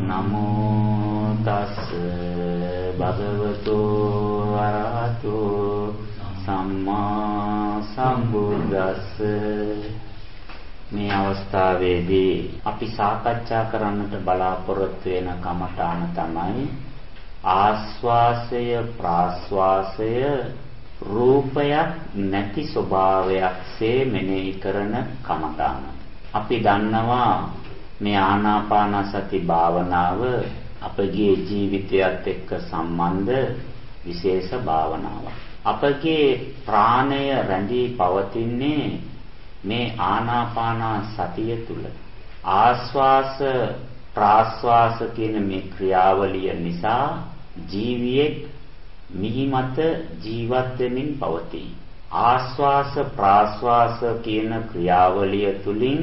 නමෝ තස් භගවතු අරහතු සම්මා සම්බුද්දස්ස. මේ අවස්ථාවේදී අපි සාකච්ඡා කරන්නට බලාපොරොත්තු වෙන කමඨාන තමයි ආස්වාසය ප්‍රාස්වාසය රූපයක් නැති ස්වභාවයක්සේ මෙනෙහි කරන කමඨාන. අපි දන්නවා මේ ආනාපාන සති භාවනාව අපගේ ජීවිතයත් එක්ක සම්බන්ධ විශේෂ භාවනාවක්. අපගේ ප්‍රාණය රැඳී පවතින්නේ මේ ආනාපාන සතිය තුල. ආස්වාස ප්‍රාස්වාස කියන මේ ක්‍රියාවලිය නිසා ජීවියෙක් මිහිමත ජීවත් වෙමින් පවතී. ආස්වාස ප්‍රාස්වාස කියන ක්‍රියාවලිය තුලින්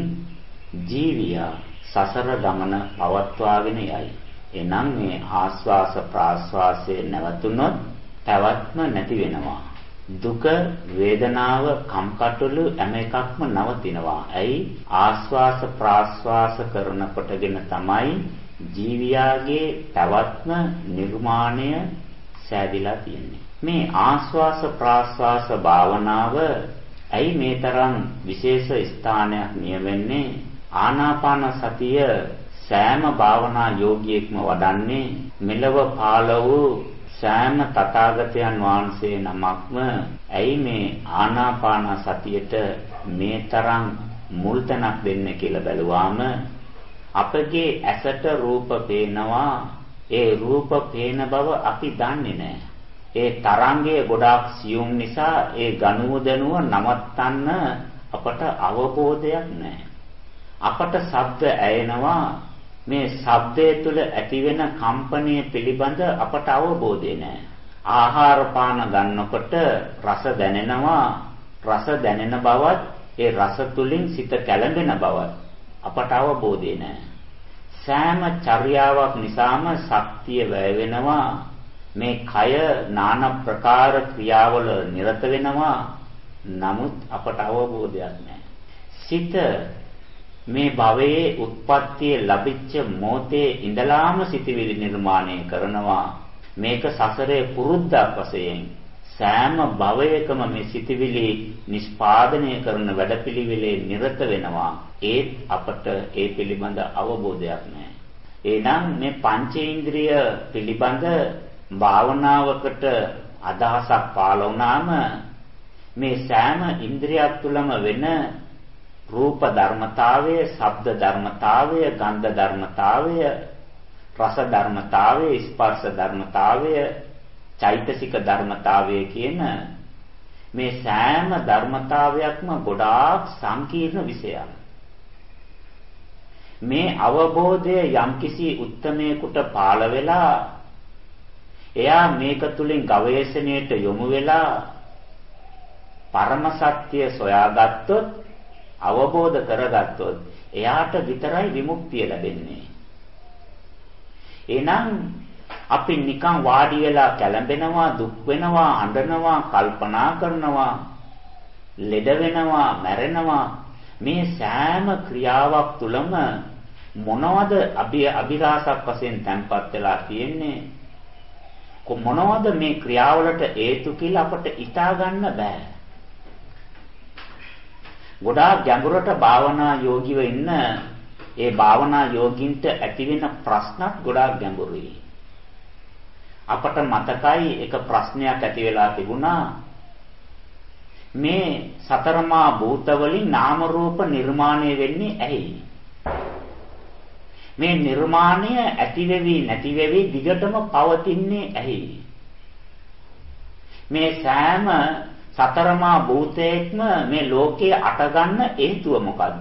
ජීවියා සසර ගමන පවත්වාගෙන යයි. එනම් මේ ආස්වාස ප්‍රාස්වාසයේ නැවතුනොත් පැවැත්ම නැති වෙනවා. දුක වේදනාව කම්කටොළු හැම එකක්ම නවතිනවා. ඇයි? ආස්වාස ප්‍රාස්වාස කරනකොටගෙන තමයි ජීවියාගේ පැවැත්ම නිර්මාණය සෑදිලා තියෙන්නේ. මේ ආස්වාස ප්‍රාස්වාස භාවනාව ඇයි මේ තරම් විශේෂ ස්ථානයක් නියවෙන්නේ? ආනාපාන සතිය සෑම භාවනා යෝගියෙක්ම වඩන්නේ මෙලව පාළ වූ සෑම තථාගතයන් වහන්සේ නමක්ම ඇයි මේ ආනාපාන සතියට මේ තරම් මුල් තැනක් දෙන්නේ කියලා බැලුවාම අපගේ ඇසට රූප පේනවා. ඒ රූප පේන බව අපි දන්නේ නැහැ. ඒ තරංගය ගොඩාක් සියුම් නිසා ඒ ගනුව දනුව නවත්තන්න අපට අවබෝධයක් නැහැ. අපට ශබ්ද ඇයෙනවා. මේ ශබ්දය තුළ ඇතිවෙන කම්පනය පිළිබඳ අපට අවබෝධය නැහැ. ආහාර පාන ගන්නකොට රස දැනෙනවා. රස දැනෙන බවත් ඒ රස තුලින් සිත කැළඹෙන බවත් අපට අවබෝධය නැහැ. සෑම චර්යාවක් නිසාම ශක්තිය වැය වෙනවා. මේ කය নানা ප්‍රකාර ක්‍රියාවල නිරත වෙනවා. නමුත් අපට අවබෝධයක් නැහැ. සිත මේ භවයේ උත්පත්තිය ලැබිච්ච මොහොතේ ඉඳලාම සිතවිලි නිර්මාණය කරනවා. මේක සසරේ පුරුද්දක් වශයෙන් සෑම භවයකම මේ සිතවිලි නිෂ්පාදනය කරන වැඩපිළිවෙලේ නිරත වෙනවා. ඒත් අපට ඒ පිළිබඳ අවබෝධයක් නැහැ. එහෙනම් මේ පංචේන්ද්‍රිය පිළිබඳ භාවනාවකට අදහසක් පාළ වුණාම මේ සෑම ඉන්ද්‍රියක් තුළම වෙන රූප ධර්මතාවය, ශබ්ද ධර්මතාවය, ගන්ධ ධර්මතාවය, රස ධර්මතාවය, ස්පර්ශ ධර්මතාවය, චෛතසික ධර්මතාවය කියන මේ සෑම ධර්මතාවයක්ම ගොඩාක් සංකීර්ණ විෂයක්. මේ අවබෝධය යම්කිසි උත්තමයෙකුට පාළ වෙලා එයා මේක තුලින් ගවේෂණයට යොමු වෙලා පරම සත්‍ය සොයාගත්තොත් අවබෝධ කරගත්තොත් එයාට විතරයි විමුක්තිය ලැබෙන්නේ. එහෙනම් අපි නිකන් වාඩි වෙලා කැළඹෙනවා, දුක් වෙනවා, අඬනවා, කල්පනා කරනවා, ලෙඩ වෙනවා, මැරෙනවා. මේ සෑම ක්‍රියාවක් තුළම මොනවද අභිලාෂක් වශයෙන් තැන්පත් වෙලා තියෙන්නේ? මොනවද මේ ක්‍රියාවලට හේතු කියලා අපට හිතා ගන්න බෑ. ගොඩාක් ගැඹුරට භාවනා යෝගීව ඉන්න ඒ භාවනා යෝගින්ට ඇතිවෙන ප්‍රශ්නත් ගොඩාක් ගැඹුරුයි. අපට මතකයි එක ප්‍රශ්නයක් ඇති වෙලා තිබුණා. මේ සතරමා භූත වලින් නාම රූප නිර්මාණය වෙන්නේ ඇයි? මේ නිර්මාණය ඇති වෙවි නැති වෙවි දිගටම පවතින්නේ ඇයි? මේ සෑම සතරමා භූතයක්ම මේ ලෝකයේ අටගන්න හේතුව මොකද්ද?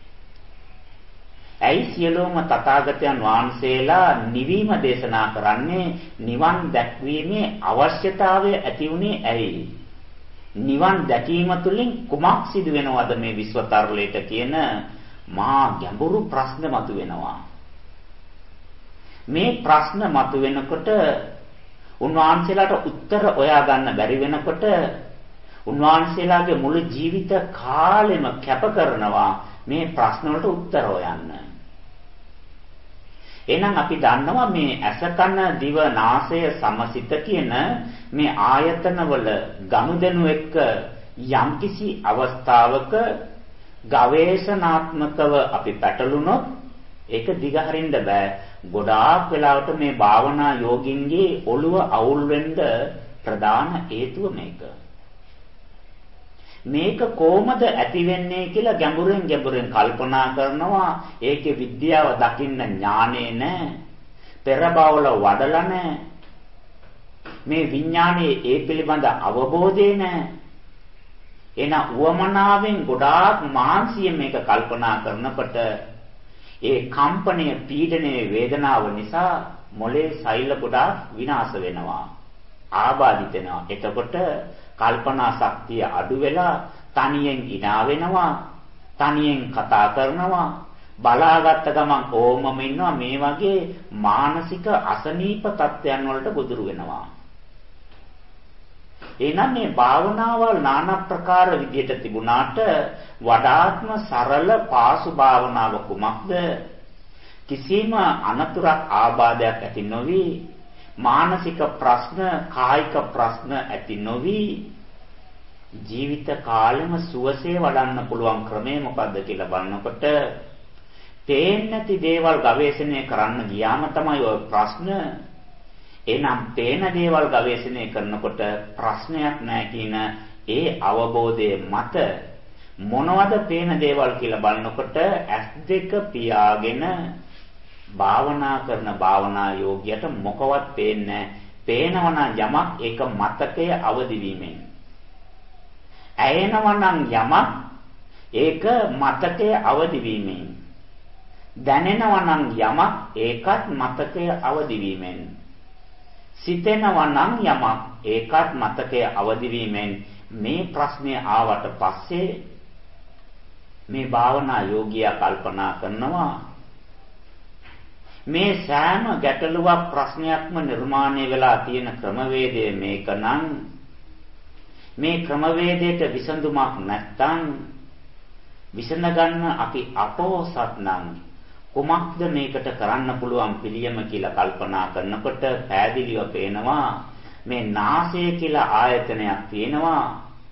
ඇයි සියලුම තථාගතයන් වහන්සේලා නිවීම දේශනා කරන්නේ? නිවන් දැක්වීමේ අවශ්‍යතාවය ඇති වුණේ ඇයි? නිවන් දැකීම තුළින් කුමක් සිදු වෙනවද මේ විශ්වතරලයට කියන මහා ගැඹුරු ප්‍රශ්න මතුවෙනවා. මේ ප්‍රශ්න මතුවෙනකොට උන්වහන්සේලාට උත්තර හොයා ගන්න බැරි වෙනකොට උන්වහන්සේලාගේ මුළු ජීවිත කාලෙම කැප කරනවා මේ ප්‍රශ්න වලට උත්තර හොයන්න. එහෙනම් අපි දන්නවා මේ ඇස කන දිව නාසය සමසිත කියන මේ ආයතනවල ගනුදෙනු එක්ක යම්කිසි අවස්ථාවක ගවේෂණාත්මකව අපි පැටළුනොත් ඒක දිගහරින්න බෑ. ගොඩාක් වෙලාවට මේ භාවනා යෝගින්ගේ ඔළුව අවුල් වෙන්න ප්‍රධාන හේතුව මේක. මේක කොහොමද ඇති වෙන්නේ කියලා ගැඹුරෙන් කල්පනා කරනවා. ඒකේ විද්‍යාව දකින්න ඥානේ නැහැ. පෙර බවල වඩලා නැහැ. මේ විඥානයේ ඒ පිළිබඳ අවබෝධය නැහැ. එන උවමනාවෙන් ගොඩාක් මානසික මේක කල්පනා කරනකොට ඒ කම්පණය පීඩනයේ වේදනාව නිසා මොලේ සෛල ගොඩාක් විනාශ වෙනවා. ආබාධිත වෙනවා. එතකොට කල්පනා ශක්තිය අඩු වෙලා තනියෙන් ඉනා වෙනවා. තනියෙන් කතා කරනවා. බලාගත්ත ගමන් ඕමම ඉන්නවා. මේ වගේ මානසික අසනීප තත්ත්වයන් වලට ගොදුරු වෙනවා. එහෙනම් මේ භාවනාවල් নানা ප්‍රකාර විදිහට තිබුණාට වඩාත්ම සරල පාසු භාවනාව කුමක්ද? කිසිම අනතුරක් ආබාධයක් ඇති නොවි, මානසික ප්‍රශ්න, කායික ප්‍රශ්න ඇති නොවි ජීවිත කාලෙම සුවසේ වඩන්න පුළුවන් ක්‍රමය මොකද්ද කියලා බලනකොට පේන්නේ නැති දේවල් ගවේෂණය කරන්න ගියාම තමයි ඔය ප්‍රශ්න. එනම් පේන දේවල් ගවේෂණය කරනකොට ප්‍රශ්නයක් නැහැ කියන ඒ අවබෝධයේ මත මොනවද පේන දේවල් කියලා බලනකොට S2 පියාගෙන භාවනා කරන භාවනා යෝගියට මොකවත් පේන්නේ නැහැ. පේනවනම් යමක් ඒක මතකයේ අවදි වීමෙන්. ඇයෙනවනම් යමක් ඒක මතකයේ අවදි වීමෙන්. දැනෙනවනම් යමක් ඒකත් මතකයේ අවදි වීමෙන්. සිතෙනවනම් යමක් ඒකත් මතකයේ අවදි වීමෙන්. මේ ප්‍රශ්නේ ආවට පස්සේ මේ භාවනා යෝගියා කල්පනා කරනවා මේ සෑම ගැටලුවක් ප්‍රශ්නයක්ම නිර්මාණය වෙලා තියෙන ක්‍රමවේදය මේකනම් මේ ක්‍රමවේදයට විසඳුමක් නැත්තම් විසඳ ගන්න අපි අපෝසත් නම් කුමක්ද මේකට කරන්න පුළුවන් පිළියම කියලා කල්පනා කරනකොට පෑදිලිව පේනවා මේ නාසය කියලා ආයතනයක් තියෙනවා.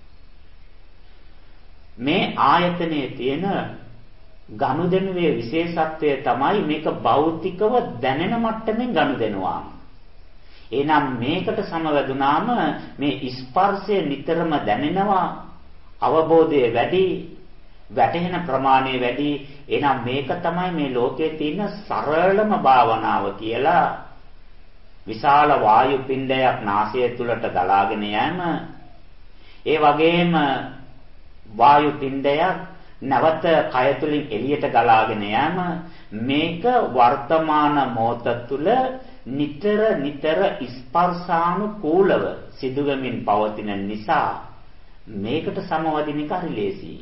මේ ආයතනයේ තියෙන ගනුදෙනුවේ විශේෂත්වය තමයි මේක භෞතිකව දැනෙන මට්ටමින් ගනුදෙනුවා. එහෙනම් මේකට සමවැදුනාම මේ ස්පර්ශය නිතරම දැනෙනවා, අවබෝධය වැඩි, වැටහෙන ප්‍රමාණය වැඩි. එහෙනම් මේක තමයි මේ ලෝකයේ තියෙන සරලම භාවනාව කියලා. විශාල වායු පිණ්ඩයක් නාසය තුලට ගලාගෙන යෑම, ඒ වගේම වායු පිණ්ඩයක් නැවත කය තුලින් එළියට ගලාගෙන යෑම, මේක වර්තමාන මොහොත තුල නිතර ස්පර්ශානුකූලව සිදුවෙමින් පවතින නිසා මේකට සමවදින එක හරි ලේසියි.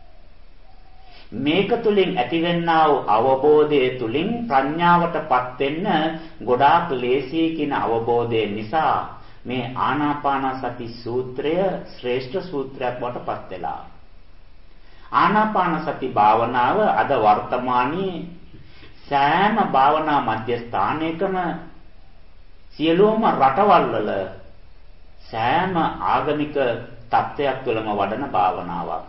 මේක තුලින් ඇතිවෙනා වූ අවබෝධය තුලින් ප්‍රඥාවටපත් වෙන්න ගොඩාක් ලේසියි කියන අවබෝධය නිසා මේ ආනාපාන සති සූත්‍රය ශ්‍රේෂ්ඨ සූත්‍රයක් බවට පත් වෙලා. ආනාපාන සති භාවනාව අද වර්තමානයේ සෑම භාවනා මධ්‍යස්ථානයකම සියලුම රටවල් වල සෑම ආගමික තත්ත්වයක් තුළම වඩන භාවනාවක්.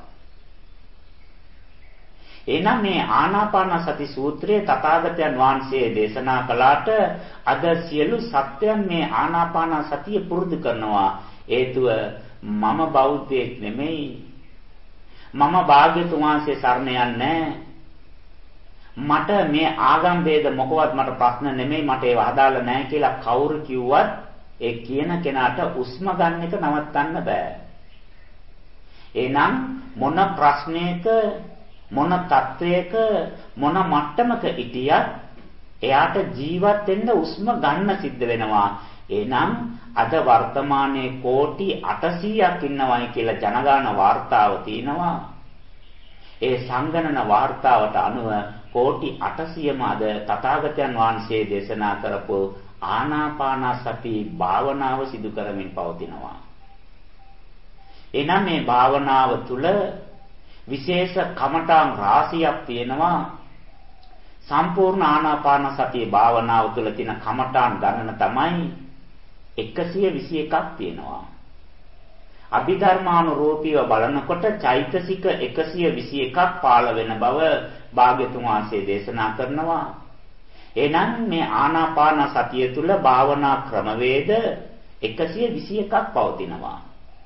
එනම් මේ ආනාපාන සති සූත්‍රයේ තථාගතයන් වහන්සේ දේශනා කළාට අද සියලු සත්‍යයන් මේ ආනාපාන සතිය පුරුදු කරනවා. හේතුව මම බෞද්ධයෙක් නෙමෙයි. මම භාග්‍යතුන් වහන්සේ සරණ යන්නේ මට මේ ආගම් ભેද මොකවත් මට ප්‍රශ්න නෙමෙයි, මට ඒව අදාළ නැහැ කියලා කවුරු කිව්වත් ඒ කියන කෙනාට උස්ම ගන්න එක නවත්තන්න බෑ. එහෙනම් මොන ප්‍රශ්නයක මොන තත්වයක මොන මට්ටමක හිටියත් එයාට ජීවත් වෙන්න උස්ම ගන්න සිද්ධ වෙනවා. එහෙනම් අද වර්තමානයේ කෝටි 800ක් ඉන්නවයි කියලා ජනගහන වාර්තාව තියෙනවා. ඒ සංගණන වාර්තාවට අනුව කෝටි 800ම අද තථාගතයන් වහන්සේ දේශනා කරපු ආනාපාන සති භාවනාව සිදු කරමින් පවතිනවා. එනම් මේ භාවනාව තුළ විශේෂ කමඨාන් රාශියක් තියෙනවා. සම්පූර්ණ ආනාපාන සතිය භාවනාව තුළ තියෙන කමඨාන් ගණන තමයි 121ක් තියෙනවා. අභිධර්මානුරූපීව බලනකොට චෛතසික 121ක් පාළ වෙන බව භාග්‍යතුන් වහන්සේ දේශනා කරනවා. එහෙනම් මේ ආනාපාන සතිය තුළ භාවනා ක්‍රමවේද 121ක් පවතිනවා.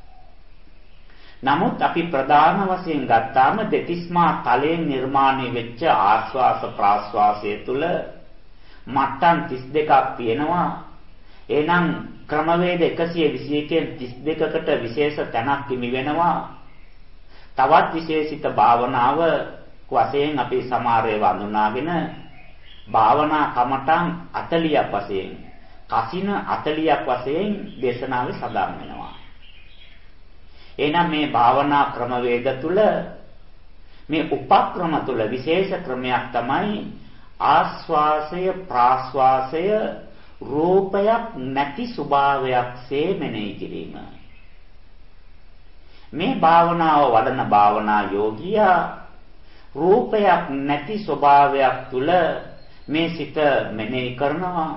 නමුත් අපි ප්‍රධාන වශයෙන් ගත්තාම දෙතිස්මා තලයෙන් නිර්මාණය වෙච්ච ආස්වාස ප්‍රාස්වාසය තුළ මට්ටම් 32ක් තියෙනවා. එහෙනම් ක්‍රමවේද 121න් 32කට විශේෂ තැනක් හිමි වෙනවා. තවත් විශේෂිත භාවනාව වශයෙන් අපි සමහරව වඳුනාගෙන භාවනා කමඨං 40ක් වශයෙන් කසින 40ක් වශයෙන් දේශනාවේ සඳහන් වෙනවා. එහෙනම් මේ භාවනා ක්‍රමවේද තුල මේ උපක්‍රම තුල විශේෂ ක්‍රමයක් තමයි ආස්වාසය ප්‍රාස්වාසය රූපයක් නැති ස්වභාවයක්සේ මෙනෙහි කිරීම. මේ භාවනාව වඩන භාවනා යෝගියා රූපයක් නැති ස්වභාවයක් තුල මේ සිත මෙනෙහි කරනවා.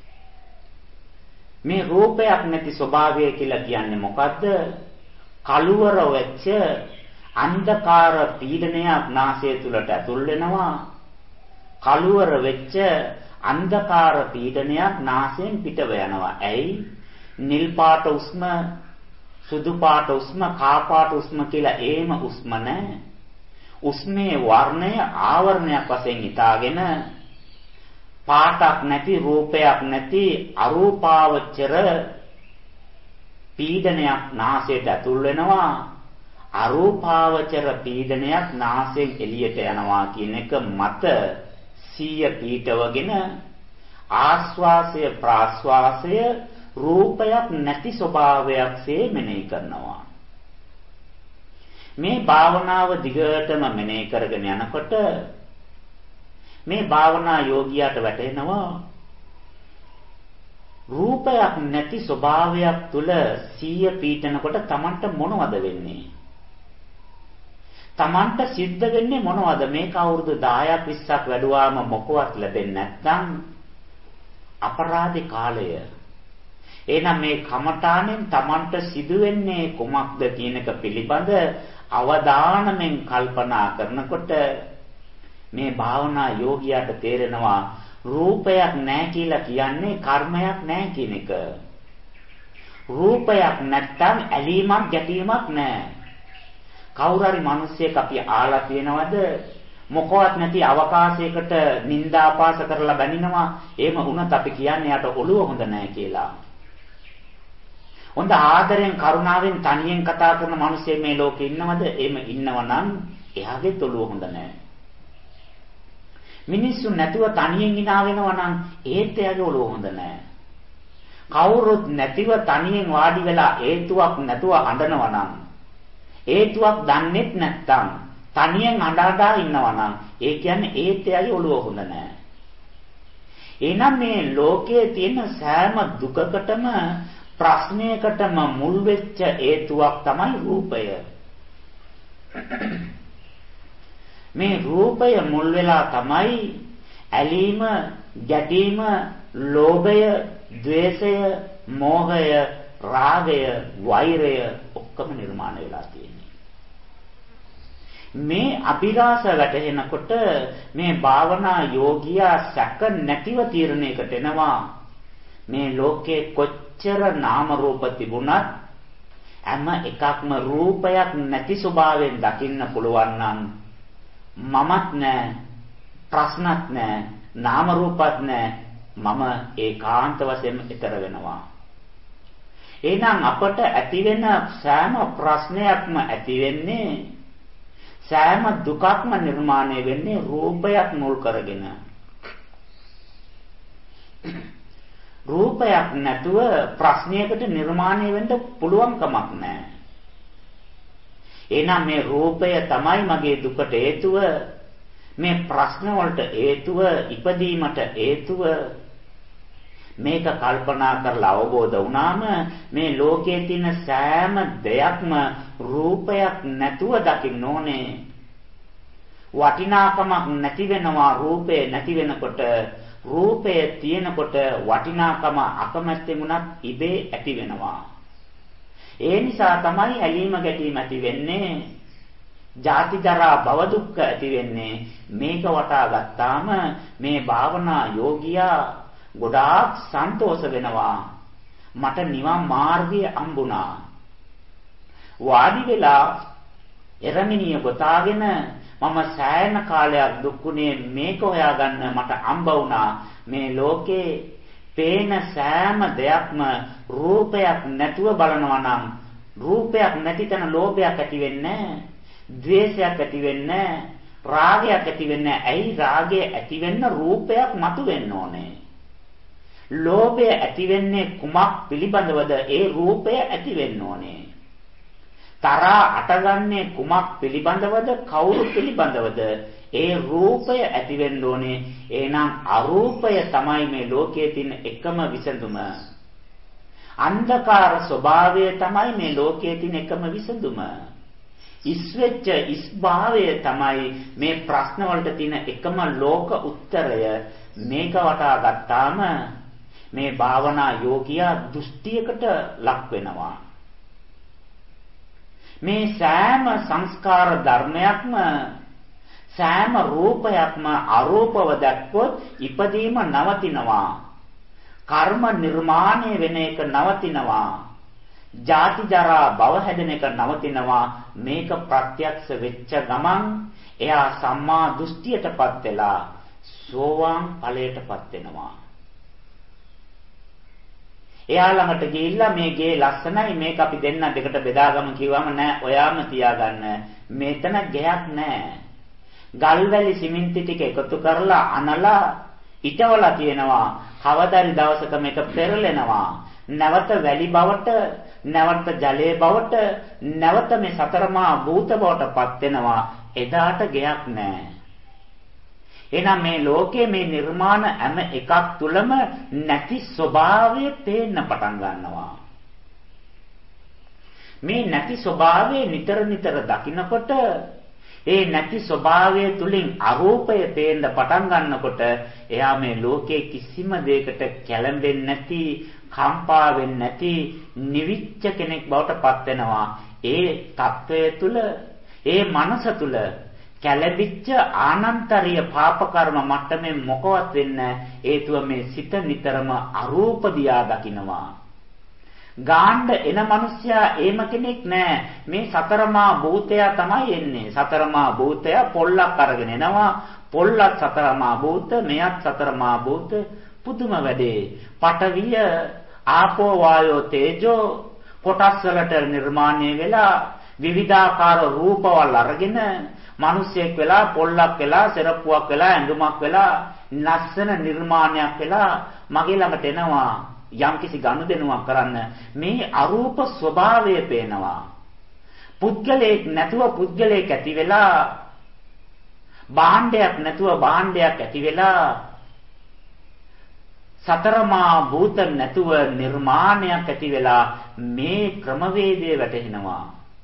මේ රූපයක් නැති ස්වභාවය කියලා කියන්නේ මොකද්ද? කළුවර වෙච්ච අන්ධකාර පීඩනයක් නාසය තුලට ඇතුල් වෙනවා. කළුවර වෙච්ච අන්ධකාර පීඩනයක් නාසයෙන් පිටව යනවා. ඇයි? නිල් පාට උස්ම, සුදු පාට උස්ම, කා පාට උස්ම කියලා ඒම උස්ම නැහැ. උස්මේ වර්ණය ආවරණයක් වශයෙන් හිතාගෙන පාටක් නැති රූපයක් නැති අරූපාවචර පීඩනයක් නාසයට ඇතුල් වෙනවා. අරූපාවචර පීඩනයක් නාසයෙන් එළියට යනවා කියන එක මත සිය පීඨවගෙන ආස්වාසය ප්‍රාස්වාසය රූපයක් නැති ස්වභාවයක්සේ මෙනෙහි කරනවා. මේ භාවනාව දිගටම මෙනෙහි කරගෙන යනකොට මේ භාවනා යෝගියාට වැටෙනවා රූපයක් නැති ස්වභාවයක් තුල සිය පීඨනකොට Tamanට මොනවද වෙන්නේ? Tamanට සිද්ධ වෙන්නේ මොනවද? මේක අවුරුදු 10ක් 20ක් වැඩුවාම මොකවත් ලැබෙන්නේ නැත්නම් අපරාධ කාලය. එහෙනම් මේ කමඨාණයෙන් Tamanට සිදුවෙන්නේ කුමක්ද කියන එක පිළිබඳ අවධානයෙන් කල්පනා කරනකොට මේ භාවනා යෝගියාට තේරෙනවා රූපයක් නැහැ කියලා කියන්නේ කර්මයක් නැහැ කියන එක. රූපයක් නැත්තම් ඇලීමක් ගැටීමක් නැහැ. කවුරු හරි මිනිස්සෙක් අපි ආලා තියෙනවද මොකවත් නැති අවකාශයකට නිന്ദාපාස කරලා බැනිනවා. එහෙම වුණත් අපි කියන්නේ යට ඔළුව හොඳ නැහැ කියලා. හොඳ ආදරෙන් කරුණාවෙන් තනියෙන් කතා කරන මිනිස්සෙක් මේ ලෝකේ ඉන්නවද? එහෙම ඉන්නවනම් එයාගේ ඔළුව හොඳ නැහැ. මිනිස්සු නැතුව තනියෙන් hina වෙනවා නම් ඒත් එයාගේ ඔළුව හොඳ නැහැ. කවුරුත් නැතිව තනියෙන් වාඩි වෙලා හේතුවක් නැතුව අඬනවා නම් හේතුවක් දන්නේත් නැත්තම් තනියෙන් අඬා ඉන්නවා නම් ඒ කියන්නේ ඒත් එයාගේ ඔළුව හොඳ නැහැ. එහෙනම් මේ ලෝකයේ තියෙන සෑම දුකකටම ප්‍රශ්නයකටම මුල් වෙච්ච හේතුවක් තමයි රූපය. මේ රූපය මුල් වෙලා තමයි ඇලීම, ගැටීම, ලෝභය, ద్వේෂය, මෝහය, රාගය, වෛරය ඔක්කොම නිර්මාණය වෙලා තියෙන්නේ. මේ අභිලාෂ වැටෙනකොට මේ භාවනා යෝගියා සැක නැතිව තීරණයකට එනවා. මේ ලෝකේ කොච්චර නාම රූප තිබුණත් හැම එකක්ම රූපයක් නැති ස්වභාවයෙන් දකින්න පුළුවන් නම් මමත් නැහැ, ප්‍රශ්නත් නැහැ, නාම රූපත් නැහැ, මම ඒකාන්ත වශයෙන් ඊතර වෙනවා. එහෙනම් අපට ඇති වෙන සෑම ප්‍රශ්නයක්ම ඇති වෙන්නේ සෑම දුකක්ම නිර්මාණය වෙන්නේ රූපයක් මුල් කරගෙන. රූපයක් නැතුව ප්‍රශ්නයකට නිර්මාණය වෙන්න පුළුවන් කමක් නැහැ. එහෙනම් මේ රූපය තමයි මගේ දුකට හේතුව, මේ ප්‍රශ්න වලට හේතුව, ඉපදීමට හේතුව. මේක කල්පනා කරලා අවබෝධ වුණාම මේ ලෝකයේ තියෙන සෑම දෙයක්ම රූපයක් නැතුව දකින්න ඕනේ. වටිනාකමක් නැති වෙනවා රූපේ නැති වෙනකොට. රූපය තියෙනකොට වටිනාකම අකමැත්තෙන් උනත් ඉබේ ඇති වෙනවා. ඒ නිසා තමයි ඇලීම ගැටීම ඇති වෙන්නේ. ජාති ජරා භව දුක්ඛ ඇති වෙන්නේ. මේක වටා ගත්තාම මේ භාවනා යෝගියා ගොඩාක් සන්තෝෂ වෙනවා. මට නිවන් මාර්ගය හම්බුණා. වාඩි වෙලා එරමිනිය ගොතාගෙන මම සෑහෙන කාලයක් දුක්ුණේ මේක හොයාගන්න මට හම්බ වුණා. මේ ලෝකේ පේන සෑම දෙයක්ම රූපයක් නැතුව බලනවා නම් රූපයක් නැති තැන ලෝභයක් ඇති වෙන්නේ නැහැ. ද්වේෂයක් ඇති වෙන්නේ නැහැ. රාගයක් ඇති වෙන්නේ නැහැ. ඇයි රාගය ඇති වෙන්න රූපයක් මතුවෙන්න ඕනේ. ලෝභය ඇති වෙන්නේ කුමක් පිළිබඳවද? ඒ රූපය ඇති වෙන්න ඕනේ. තරහා අටගන්නේ කුමක් පිළිබඳවද? කවුරු පිළිබඳවද? ඒ රූපය ඇති වෙන්න ඕනේ. එහෙනම් අරූපය තමයි මේ ලෝකයේ තියෙන එකම විසඳුම. අන්ධකාර ස්වභාවය තමයි මේ ලෝකයේ තියෙන එකම විසඳුම. ඉස්වෙච්ච ඉස්භාවය තමයි මේ ප්‍රශ්න වලට තියෙන එකම ලෝක උත්තරය. මේක වටා ගත්තාම මේ භාවනා යෝගියා දෘෂ්ටියකට ලක් වෙනවා. මේ සෑම සංස්කාර ධර්මයක්ම සෑම රූපයක්ම අරූපව දැක්කොත් ඉපදීම නවතිනවා. කර්ම නිර්මාණය වෙන එක නවතිනවා. ජාති ජරා භව හැදෙන එක නවතිනවා. මේක ප්‍රත්‍යක්ෂ වෙච්ච ගමන් එයා සම්මා දෘෂ්ටියටපත් වෙලා සෝවාන් ඵලයටපත් වෙනවා. එයා ළඟට ගිහිල්ලා මේ ගේ ලස්සනයි මේක අපි දෙන්න දෙකට බෙදාගමු කිව්වම නෑ ඔයාම තියාගන්න. මෙතන ගෙයක් නෑ. ගල් වැලි සිමෙන්ති ටික එකතු කරලා අනලා ඉටවලා තියෙනවා. කවදාරි දවසක මේක පෙරලෙනවා. නැවත වැලි බවට, නැවත ජලයේ බවට, නැවත මේ සතරමා භූත බවටපත් වෙනවා. එදාට ගෙයක් නෑ. එහෙනම් මේ ලෝකයේ මේ නිර්මාණ හැම එකක් තුලම නැති ස්වභාවය පේන්න පටන් ගන්නවා. මේ නැති ස්වභාවය නිතර නිතර දකිනකොට ඒ නැති ස්වභාවය තුලින් අරූපය පේන්න පටන් ගන්නකොට එයා මේ ලෝකයේ කිසිම දෙයකට කැළඹෙන්නේ නැති, කම්පා වෙන්නේ නැති නිවිච්ච කෙනෙක් බවට පත් වෙනවා. ඒ తත්වය තුල, ඒ මනස තුල කැළඹිච්ච ආනන්තරීය පාප කර්ම මට්ටමේ මොකවත් වෙන්නේ හේතුව මේ සිත නිතරම අරූප දියා දකින්නවා. ගාණ්ඩ එන මිනිස්සයා එහෙම කෙනෙක් නෑ. මේ සතරමා භූතය තමයි එන්නේ. සතරමා භූතය පොල්ලක් අරගෙන එනවා. පොල්ලත් සතරමා භූත, මෙයත් සතරමා භූත. පුදුම වැඩේ. පඨවිය, ආපෝ වායෝ තේජෝ කොටස් වලට නිර්මාණය වෙලා විවිධාකාර රූපවල් අරගෙන මිනිසෙක් වෙලා, පොල්ලක් වෙලා, සෙරප්පුවක් වෙලා, ඇඳුමක් වෙලා, ලස්සන නිර්මාණයක් වෙලා මගේ ළඟට එනවා. යම්කිසි ගනුදෙනුවක් කරන්න මේ අරූප ස්වභාවය පේනවා. පුද්ගලයෙක් නැතුව පුද්ගලයෙක් ඇති වෙලා, භාණ්ඩයක් නැතුව භාණ්ඩයක් ඇති වෙලා, සතරමා භූත නැතුව නිර්මාණයක් ඇති වෙලා මේ ක්‍රමවේදය වැටහෙනවා.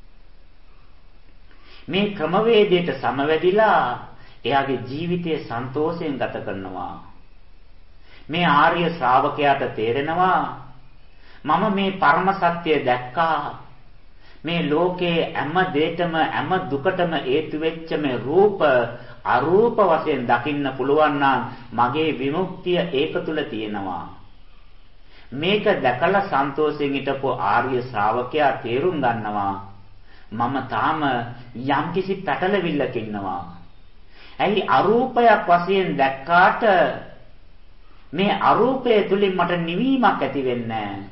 මේ ක්‍රමවේදයට සමවැදිලා එයාගේ ජීවිතය සන්තෝෂයෙන් ගත කරනවා. මේ ආර්ය ශ්‍රාවකයාට තේරෙනවා මම මේ පරම සත්‍ය දැක්කා. මේ ලෝකේ හැම දෙයකම හැම දුකටම හේතු වෙච්ච මේ රූප අරූප වශයෙන් දකින්න පුළුවන් නම් මගේ විමුක්තිය ඒක තුල තියෙනවා. මේක දැකලා සන්තෝෂයෙන් හිටපු ආර්ය ශ්‍රාවකයා තේරුම් ගන්නවා මම තාම යම්කිසි පැටලවිල්ලක ඉන්නවා. ඇයි අරූපයක් වශයෙන් දැක්කාට මේ අරූපය තුලින් මට නිවීමක් ඇති වෙන්නේ නැහැ.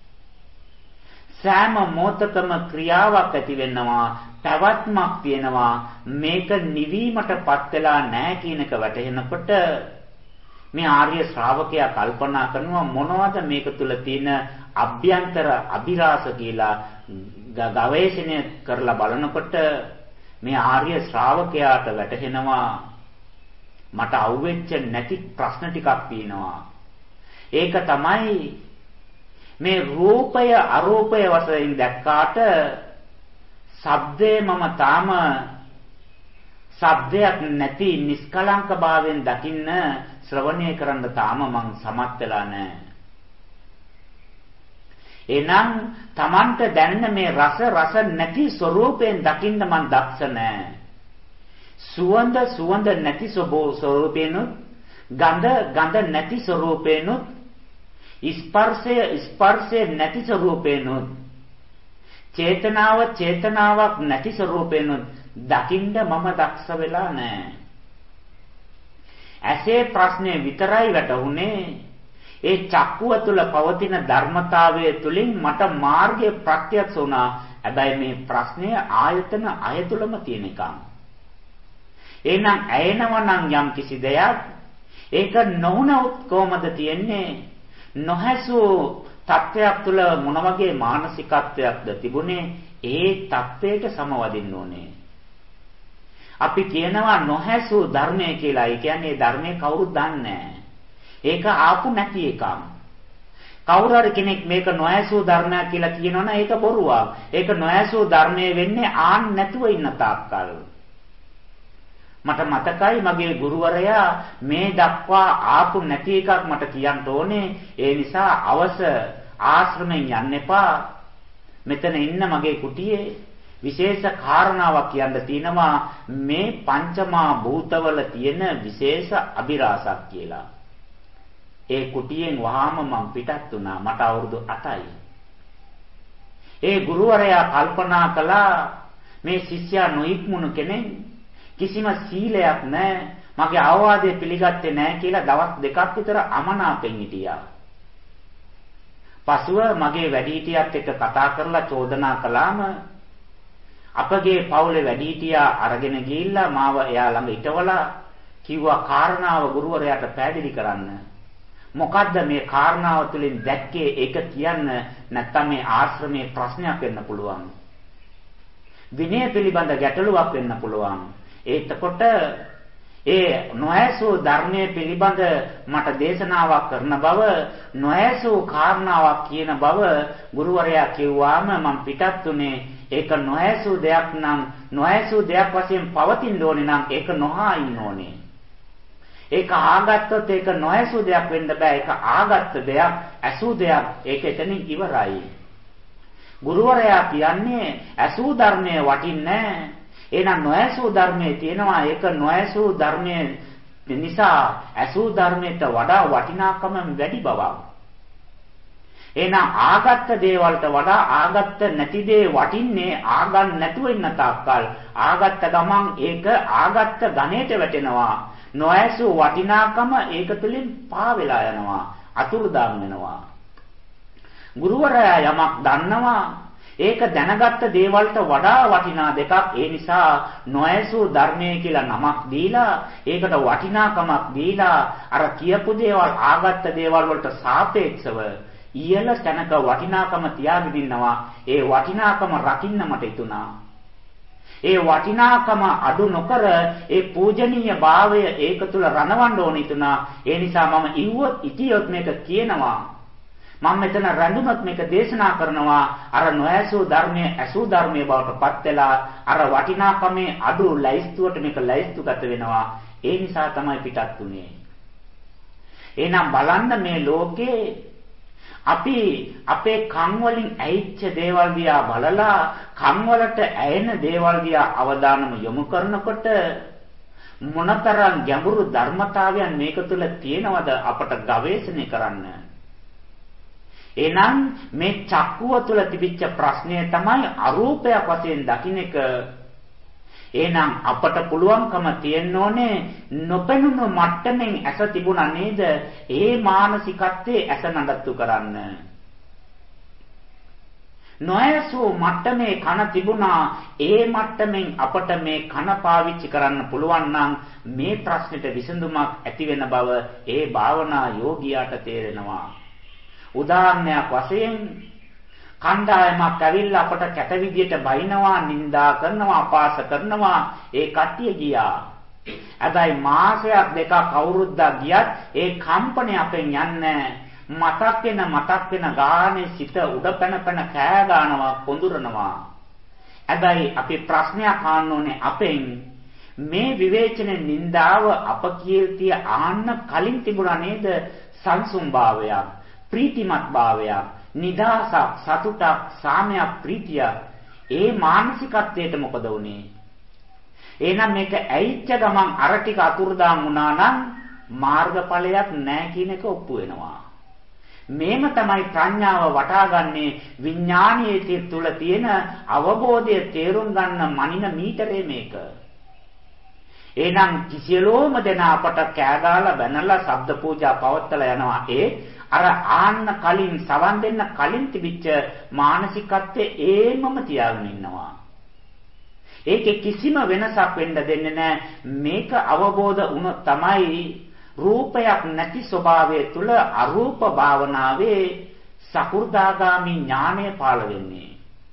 සෑම මොහොතකම ක්‍රියාවක් ඇති වෙනවා, පැවැත්මක් තියෙනවා. මේක නිවීමටපත් වෙලා නැහැ කියන එක වැටහෙනකොට මේ ආර්ය ශ්‍රාවකයා කල්පනා කරනවා මොනවද මේක තුල තියෙන අභ්‍යන්තර අභිරාස කියලා ගවේෂණය කරලා බලනකොට මේ ආර්ය ශ්‍රාවකයාට වැටහෙනවා මට අවුෙච්ච නැති ප්‍රශ්න ටිකක් තියෙනවා. ඒක තමයි මේ රූපය අරූපය වශයෙන් දැක්කාට ශබ්දේ මම තාම ශබ්දයක් නැති නිස්කලංක භාවයෙන් දකින්න ශ්‍රවණය කරන්න තාම මං සමත් වෙලා නැහැ. එනම් Tamanට දැනෙන මේ රස නැති ස්වરૂපයෙන් දකින්න මං දක්ෂ නැහැ. සුවඳ නැති ස්වરૂපේනොත්, ගඳ නැති ස්වરૂපේනොත්, ස්පර්ශය නැති ස්වરૂපේනොත්, චේතනාවක් නැති ස්වરૂපේනොත් දකින්න මම දක්ෂ වෙලා නැහැ. ඇසේ ප්‍රශ්නේ විතරයි වැටහුනේ. ඒ චක්කුව තුළ පවතින ධර්මතාවය තුළින් මට මාර්ගය ප්‍රත්‍යක්ෂ වුණා. හැබැයි මේ ප්‍රශ්නය ආයතන අයතුලම තියෙන එකක්. එහෙනම් ඇයෙනවා නම් යම් කිසි දෙයක් ඒක නොවුනොත් කොහමද තියෙන්නේ? නොහැසූ තත්වයක් තුළ මොන වගේ මානසිකත්වයක්ද තිබුණේ? ඒ තත්වයට සමවදින්න ඕනේ. අපි කියනවා නොහැසූ ධර්මය කියලා. ඒ කියන්නේ ධර්මයේ කවුරුත් දන්නේ නැහැ. ඒක ආපු නැති එකක්. කවුරු හරි කෙනෙක් මේක නොඇසූ ධර්මයක් කියලා කියනවනම් ඒක බොරුවක්. ඒක නොඇසූ ධර්මයේ වෙන්නේ ආන් නැතුව ඉන්න තාක්කල්. මට මතකයි මගේ ගුරුවරයා මේ දක්වා ආපු නැති එකක් මට කියන්න ඕනේ. ඒ නිසා අවස ආශ්‍රමෙන් යන්න එපා. මෙතන ඉන්න මගේ කුටියේ විශේෂ කාරණාවක් කියන්න තියෙනවා. මේ පංචමා භූතවල තියෙන විශේෂ අභිරහසක් කියලා. ඒ කුටියෙන් වහාම මම පිටත් වුණා. මට අවුරුදු 8යි. ඒ ගුරුවරයා කල්පනා කළා මේ ශිෂ්‍යයා නොඉක්මුණු කෙනෙක්, කිසිම සීලයක් නැහැ, මගේ අවවාදය පිළිගත්තේ නැහැ කියලා දවස් දෙකක් විතර අමනාපෙන් හිටියා. පසුව මගේ වැඩිහිටියත් එක්ක කතා කරලා චෝදනා කළාම අපගේ පවුලේ වැඩිහිටියා අරගෙන ගිහිල්ලා මාව එයා ළඟ ඉටවලා කිව්වා කාරණාව ගුරුවරයාට පැහැදිලි කරන්න. මොකද්ද මේ කාරණාව තුළින් දැක්කේ? ඒක කියන්න. නැත්නම් මේ ආශ්‍රමයේ ප්‍රශ්නයක් වෙන්න පුළුවන්. විනය පිළිබඳ ගැටලුවක් වෙන්න පුළුවන්. එතකොට ඒ නොඇසූ ධර්මයේ පිළිබඳ මට දේශනාවක් කරන බව, නොඇසූ කාරණාවක් කියන බව ගුරුවරයා කිව්වාම මම පිටත් උනේ. ඒක නොඇසූ දෙයක් නම්, නොඇසූ දෙයක් වශයෙන් පවතින්න ඕනේ නම් ඒක නොහා ඉන්න ඕනේ. ඒක ආගත්තොත් ඒක නොඇසූ දෙයක් වෙන්න බෑ. ඒක ආගත්ත දෙයක්, ඇසූ දෙයක්. ඒක එතනින් ඉවරයි. ගුරුවරයා කියන්නේ ඇසූ ධර්මයේ වටින්නේ නැහැ. එහෙනම් නොඇසූ ධර්මයේ තියෙනවා. ඒක නොඇසූ ධර්මයේ නිසා ඇසූ ධර්මයට වඩා වටිනාකම වැඩි බවක්. එහෙනම් ආගත්ත දේවල්ට වඩා ආගත්ත නැති දේ වටින්නේ ආගන් නැතුව ඉන්න තාක්කල්. ආගත්ත ගමන් ඒක ආගත්ත ගණයට වැටෙනවා. නොඇසූ වටිනාකම ඒක තුළින් පා වෙලා යනවා, අතුරුදාන් වෙනවා. ගුරුවරයා යමක් දන්නවා, ඒක දැනගත්ත දේවල්ට වඩා වටිනා දෙකක්. ඒ නිසා නොඇසූ ධර්මයේ කියලා නමක් දීලා, ඒකට වටිනාකමක් දීලා, අර කියපු දේවල් ආගත්ත දේවල් වලට සාපේක්ෂව ඉහළ තැනක වටිනාකම තියාගෙන ඉන්නවා. ඒ වටිනාකම රකින්න මට හිතුණා. ඒ වටිනාකම අඩු නොකර ඒ පූජනීය භාවය ඒක තුල රණවන්න ඕන හිතුණා. ඒ නිසා මම ඉතියොත් මේක කියනවා. මම මෙතන රැඳුනොත් මේක දේශනා කරනවා. අර නොඇසූ ධර්මයේ ඇසූ ධර්මයේ බවට පත් වෙලා අර වටිනාකමේ අඩු ලයිස්තුවට මේක ලයිස්තුගත වෙනවා. ඒ නිසා තමයි පිටත් උනේ. එහෙනම් බලන්න මේ ලෝකේ අපි අපේ කන් වලින් ඇහිච්ච දේවල් දිහා බලලා කන් වලට ඇයෙන දේවල් දිහා අවධානම යොමු කරනකොට මොනතරම් ගැඹුරු ධර්මතාවයන් මේක තුල තියෙනවද අපට ගවේෂණය කරන්න. එහෙනම් මේ චක්කුව තුල තිබිච්ච ප්‍රශ්නය තමයි අරූපයක් වශයෙන් දකින්න එක. එහෙනම් අපට පුළුවන්කම තියෙන්න ඕනේ නොපෙනුණු මට්ටමින් ඇස තිබුණා නේද? ඒ මානසිකත්වයේ ඇස නඩත්තු කරන්න. නොඇසූ මට්ටමේ කන තිබුණා. ඒ මට්ටමින් අපට මේ කන පාවිච්චි කරන්න පුළුවන් නම් මේ ප්‍රශ්නෙට විසඳුමක් ඇති වෙන බව ඒ භාවනා යෝගියාට තේරෙනවා. උදාහරණයක් වශයෙන් කණ්ඩායමක් ඇවිල්ලා අපට කැත විදියට බයිනවා, නිඳා කරනවා, අපහාස කරනවා. ඒ කට්ටිය ගියා. හැබැයි මාසයක් දෙකක් අවුරුද්දක් ගියත් ඒ කම්පණය අපෙන් යන්නේ මතක් වෙන ගානේ සිත උඩ පැන කෑ ගන්නවා, කොඳුරනවා. හැබැයි අපි ප්‍රශ්නයක් අහන්න ඕනේ අපෙන් මේ විවේචනේ නින්දාව අපකීර්තිය ආන්න කලින් තිබුණා නේද? සංසුම් භාවයක්, ප්‍රීතිමත් භාවයක්, නිදාසක්, සතුටක්, සාමයක්, ප්‍රීතිය. ඒ මානසිකත්වයට මොකද වුනේ? එහෙනම් මේක ඇයිච්ච ගමන් අර ටික අතුරුදාන් වුණා නම් මාර්ගඵලයක් නැහැ කියන එක ඔප්පු වෙනවා. මේම තමයි ප්‍රඥාව වටාගන්නේ විඥානීය තුල තියෙන අවබෝධය තේරුම් ගන්න මනින මීටරේ මේක. එහෙනම් කිසියලෝම දෙනා අපට කෑගාලා බැනලා ශබ්ද පූජා පවත්වලා යනවා. අර ආන්න කලින් සවන් දෙන්න කලින් තිබිච්ච මානසිකත්වයේ ඒමම තියාගෙන ඉන්නවා. ඒකේ කිසිම වෙනසක් වෙන්න දෙන්නේ නැහැ. මේක අවබෝධ වුණොත් තමයි රූපයක් නැති ස්වභාවය තුල අරූප භාවනාවේ සකු르දාගාමි ඥානය පාළ වෙන්නේ.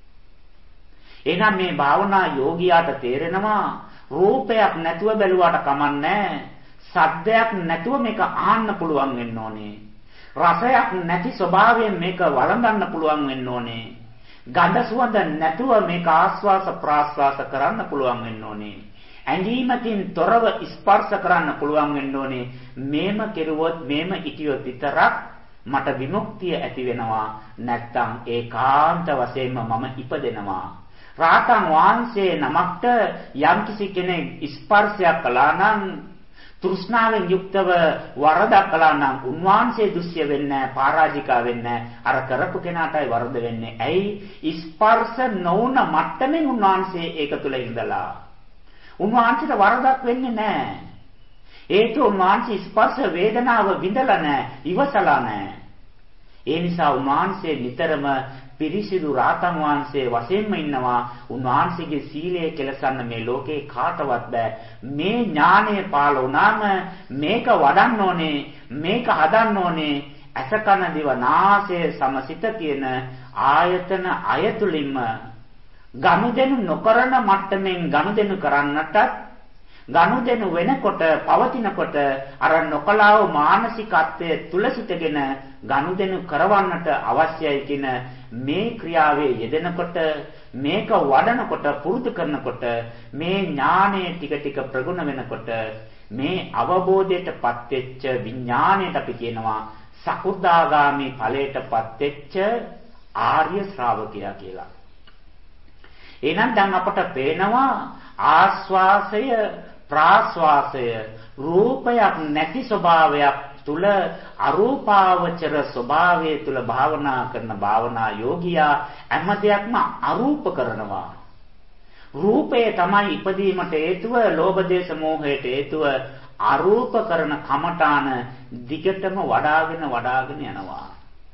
එහෙනම් මේ භාවනා යෝගියාට තේරෙනවා රූපයක් නැතුව බැලුවාට කමන්නේ, සද්දයක් නැතුව මේක ආන්න පුළුවන් වෙන්න ඕනේ. රසයක් නැති ස්වභාවයෙන් මේක වළඳන්න පුළුවන් වෙන්න ඕනේ. ගඳ සුවඳ නැතුව මේක ආස්වාස ප්‍රාස්වාස කරන්න පුළුවන් වෙන්න ඕනේ. ඇඟීමකින් තොරව ස්පර්ශ කරන්න පුළුවන් වෙන්න ඕනේ. මේම කෙරුවොත් මේම ඉතියොත් විතරක් මට විමුක්තිය ඇති වෙනවා. නැත්තම් ඒකාන්ත වශයෙන්ම මම ඉපදෙනවා. රාතන් වහන්සේ නමකට යම්කිසි කෙනෙක් ස්පර්ශයක් කළා නම්, තෘෂ්ණාවෙන් යුක්තව වරදක් කළා නම් උන්වහන්සේ දුස්සිය වෙන්නේ නැහැ, පරාජිකා වෙන්නේ නැහැ. අර කරපු කෙනාටයි වරද වෙන්නේ. ඇයි? ස්පර්ශ නොවුන මට්ටමින් උන්වහන්සේ ඒක තුල ඉඳලා. උන්වහන්සේට වරදක් වෙන්නේ නැහැ. ඒක උන්වහන්සේ ස්පර්ශ වේදනාව විඳලා නැහැ, ඉවසලා නැහැ. ඒ නිසා උන්වහන්සේ නිතරම පිරිසිදු රාතන් වහන්සේ වශයෙන්ම ඉන්නවා. උන්වහන්සේගේ සීලය කෙලසන්න මේ ලෝකේ කාටවත් බෑ. මේ ඥානය පාළ වුණාම මේක වඩන්න ඕනේ, මේක හදන්න ඕනේ. අසකන දිව නාසය සමසිත කියන ආයතන අයතුලින්ම ගනුදෙනු නොකරන මට්ටමින් ගනුදෙනු කරන්නටත්, ගනුදෙනු වෙනකොට පවතිනකොට අර නොකලාව මානසිකත්වයේ තුල සිටගෙන ගනුදෙනු කරවන්නට අවශ්‍යයි කියන මේ ක්‍රියාවේ යෙදෙනකොට, මේක වඩනකොට, පුරුදු කරනකොට මේ ඥානය ටික ටික ප්‍රගුණ වෙනකොට මේ අවබෝධයටපත් වෙච්ච විඥාණයට අපි කියනවා සකු르දාගාමි ඵලයටපත් වෙච්ච ආර්ය ශ්‍රාවකයා කියලා. එහෙනම් දැන් අපට පේනවා ආස්වාසය ප්‍රාස්වාසය රූපයක් නැති ස්වභාවයක් තුල අරූපාවචර ස්වභාවය තුල භාවනා කරන භාවනා යෝගියා හැම දෙයක්ම අරූප කරනවා. රූපේ තමයි ඉපදීමට හේතුව, ලෝභ දේශ මොහයට හේතුව. අරූප කරන කමඨාන දිගටම වඩාගෙන යනවා.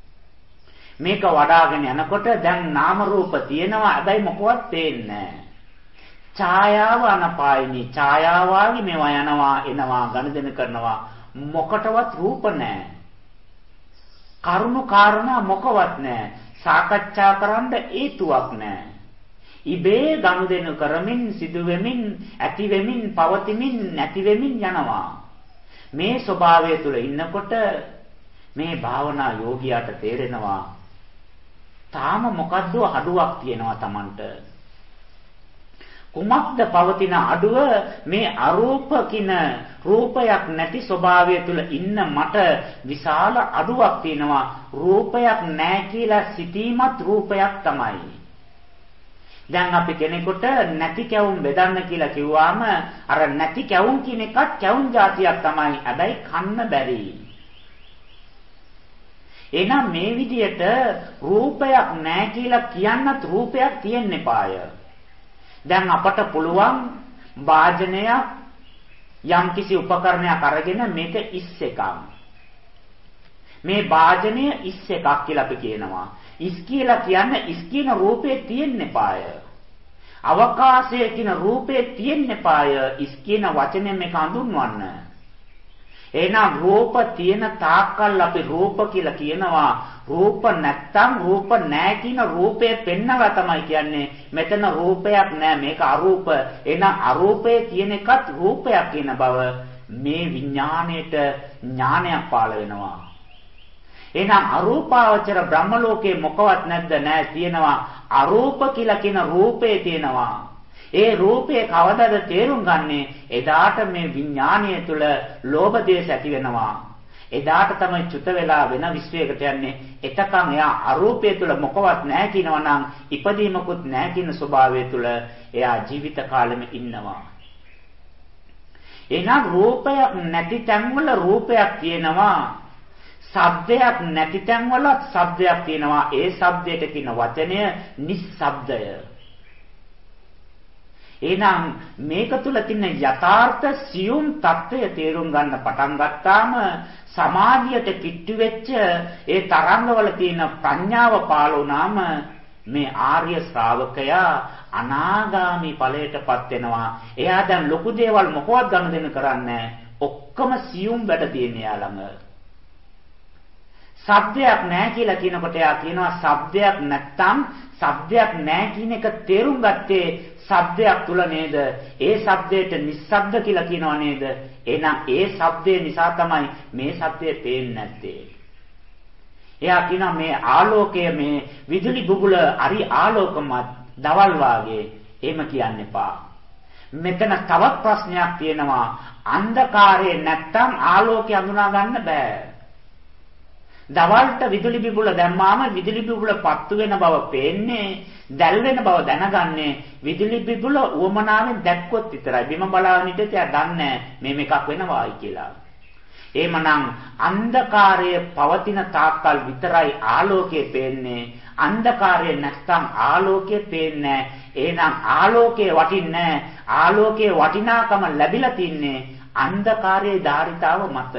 මේක වඩාගෙන යනකොට දැන් නාම රූප තියෙනවා, හැබැයි මොකවත් පේන්නේ නැහැ. ඡායාව අනපායිනී, ඡායාවාගේ මේවා යනවා එනවා ගනුදෙනු කරනවා, මොකටවත් රූප නැහැ. කරුණු කාරණා මොකවත් නැහැ. සාකච්ඡා කරන්න හේතුවක් නැහැ. ඉබේ ගනුදෙනු කරමින්, සිදු වෙමින්, ඇති වෙමින්, පවතිමින්, නැති වෙමින් යනවා. මේ ස්වභාවය තුළ ඉන්නකොට මේ භාවනා යෝගියාට තේරෙනවා තාම මොකද්ද අඩුවක් තියෙනවා Tamanට. කුමක්ද පවතින අඩුව? මේ අරූප කින රූපයක් නැති ස්වභාවය තුල ඉන්න මට විශාල අඩුවක් තියෙනවා. රූපයක් නැහැ කියලා සිතීමත් රූපයක් තමයි. දැන් අපි කෙනෙකුට නැති කැවුම් බෙදන්න කියලා කිව්වාම අර නැති කැවුම් කියන එකත් කැවුම් జాතියක් තමයි. හැබැයි කන්න බැරි. එහෙනම් මේ විදියට රූපයක් නැහැ කියලා කියන්නත් රූපයක් තියෙන්න එපාය. දැන් අපට පුළුවන් වාජනයක් යම්කිසි උපකරණයක් අරගෙන මේක ඉස් එකක්. මේ වාජනය ඉස් එකක් කියලා අපි කියනවා. ඉස් කියලා කියන්නේ ඉස් කියන රූපේ තියෙන්න එපාය. අවකාශය කියන රූපේ තියෙන්න එපාය. ඉස් කියන වචනේ මේක හඳුන්වන්න. එහෙනම් රූප තියෙන තාක්කල් අපි රූප කියලා කියනවා. රූප නැත්තම් රූප නැහැ කියන රූපය පෙන්නලා තමයි කියන්නේ. මෙතන රූපයක් නැහැ, මේක අරූප. එහෙනම් අරූපේ තියෙන එකත් රූපයක් කියන බව මේ විඥාණයට ඥානයක් පාළ වෙනවා. එහෙනම් අරූපාවචර බ්‍රහ්ම ලෝකේ මොකවත් නැද්ද? නැහැ, තියෙනවා. අරූප කියලා කියන රූපේ තියෙනවා. ඒ රූපේ කවදාද තේරුම් ගන්නේ? එදාට මේ විඥාණය තුල ලෝභ දේශ ඇති වෙනවා. එදාට තමයි චුත වෙලා වෙන විශ්වයකට යන්නේ. එතකන් එයා අරූපය තුල මොකවත් නැහැ කියනවා නම් ඉපදීමකුත් නැහැ කියන ස්වභාවය තුල එයා ජීවිත කාලෙම ඉන්නවා. එහෙනම් රූපයක් නැති තැන්වල රූපයක් තියෙනවා. ශබ්දයක් නැති තැන්වල ශබ්දයක් තියෙනවා. ඒ ශබ්දයට කියන වචනය නිස්සබ්දය. එහෙනම් මේක තුල තියෙන යථාර්ථ සියුම් தত্ত্বය තේරුම් ගන්න පටන් ගත්තාම සමාධියට කිට්ටු වෙච්ච ඒ තරංගවල තියෙන ප්‍රඥාව පාළ වුණාම මේ ආර්ය ශ්‍රාවකයා අනාගාමි ඵලයටපත් වෙනවා. එයා දැන් ලොකු දේවල් මොකවත් ගනුදෙනු කරන්නේ ඔක්කොම සියුම් වැඩ තියෙන යා ළඟ. ශබ්දයක් නැහැ කියලා කියනකොට එයා කියනවා ශබ්දයක් නැත්තම් ශබ්දයක් නැහැ කියන එක තේරුම් ගත්තේ ශබ්දයක් තුල නේද? ඒ ශබ්දයට නිස්සබ්ද කියලා කියනවා නේද? එහෙනම් ඒ ශබ්දේ නිසා තමයි මේ ශබ්දේ පේන්නේ නැත්තේ. එයා කියනවා මේ ආලෝකය මේ විදුලි බුබුල හරි ආලෝකමත් දවල් වාගේ. එහෙම කියන්න එපා. මෙතන තවත් ප්‍රශ්නයක් තියෙනවා. අන්ධකාරයේ නැත්තම් ආලෝකය අඳුනා ගන්න බෑ. දවල්ට විදුලි බිබුල දැම්මාම විදුලි බිබුල පත්තු වෙන බව පේන්නේ, දැල් වෙන බව දැනගන්නේ විදුලි බිබුල උවමනාවෙන් දැක්කොත් විතරයි. බිම බලාගෙන ඉඳිට එයා දන්නේ මේ මේකක් වෙනවායි කියලා. එහෙමනම් අන්ධකාරයේ පවතින තාක්කල් විතරයි ආලෝකය පේන්නේ. අන්ධකාරය නැත්නම් ආලෝකය පේන්නේ. එහෙනම් ආලෝකයේ වටින්නේ ආලෝකයේ වටිනාකම ලැබිලා තින්නේ අන්ධකාරයේ ධාරිතාව මත.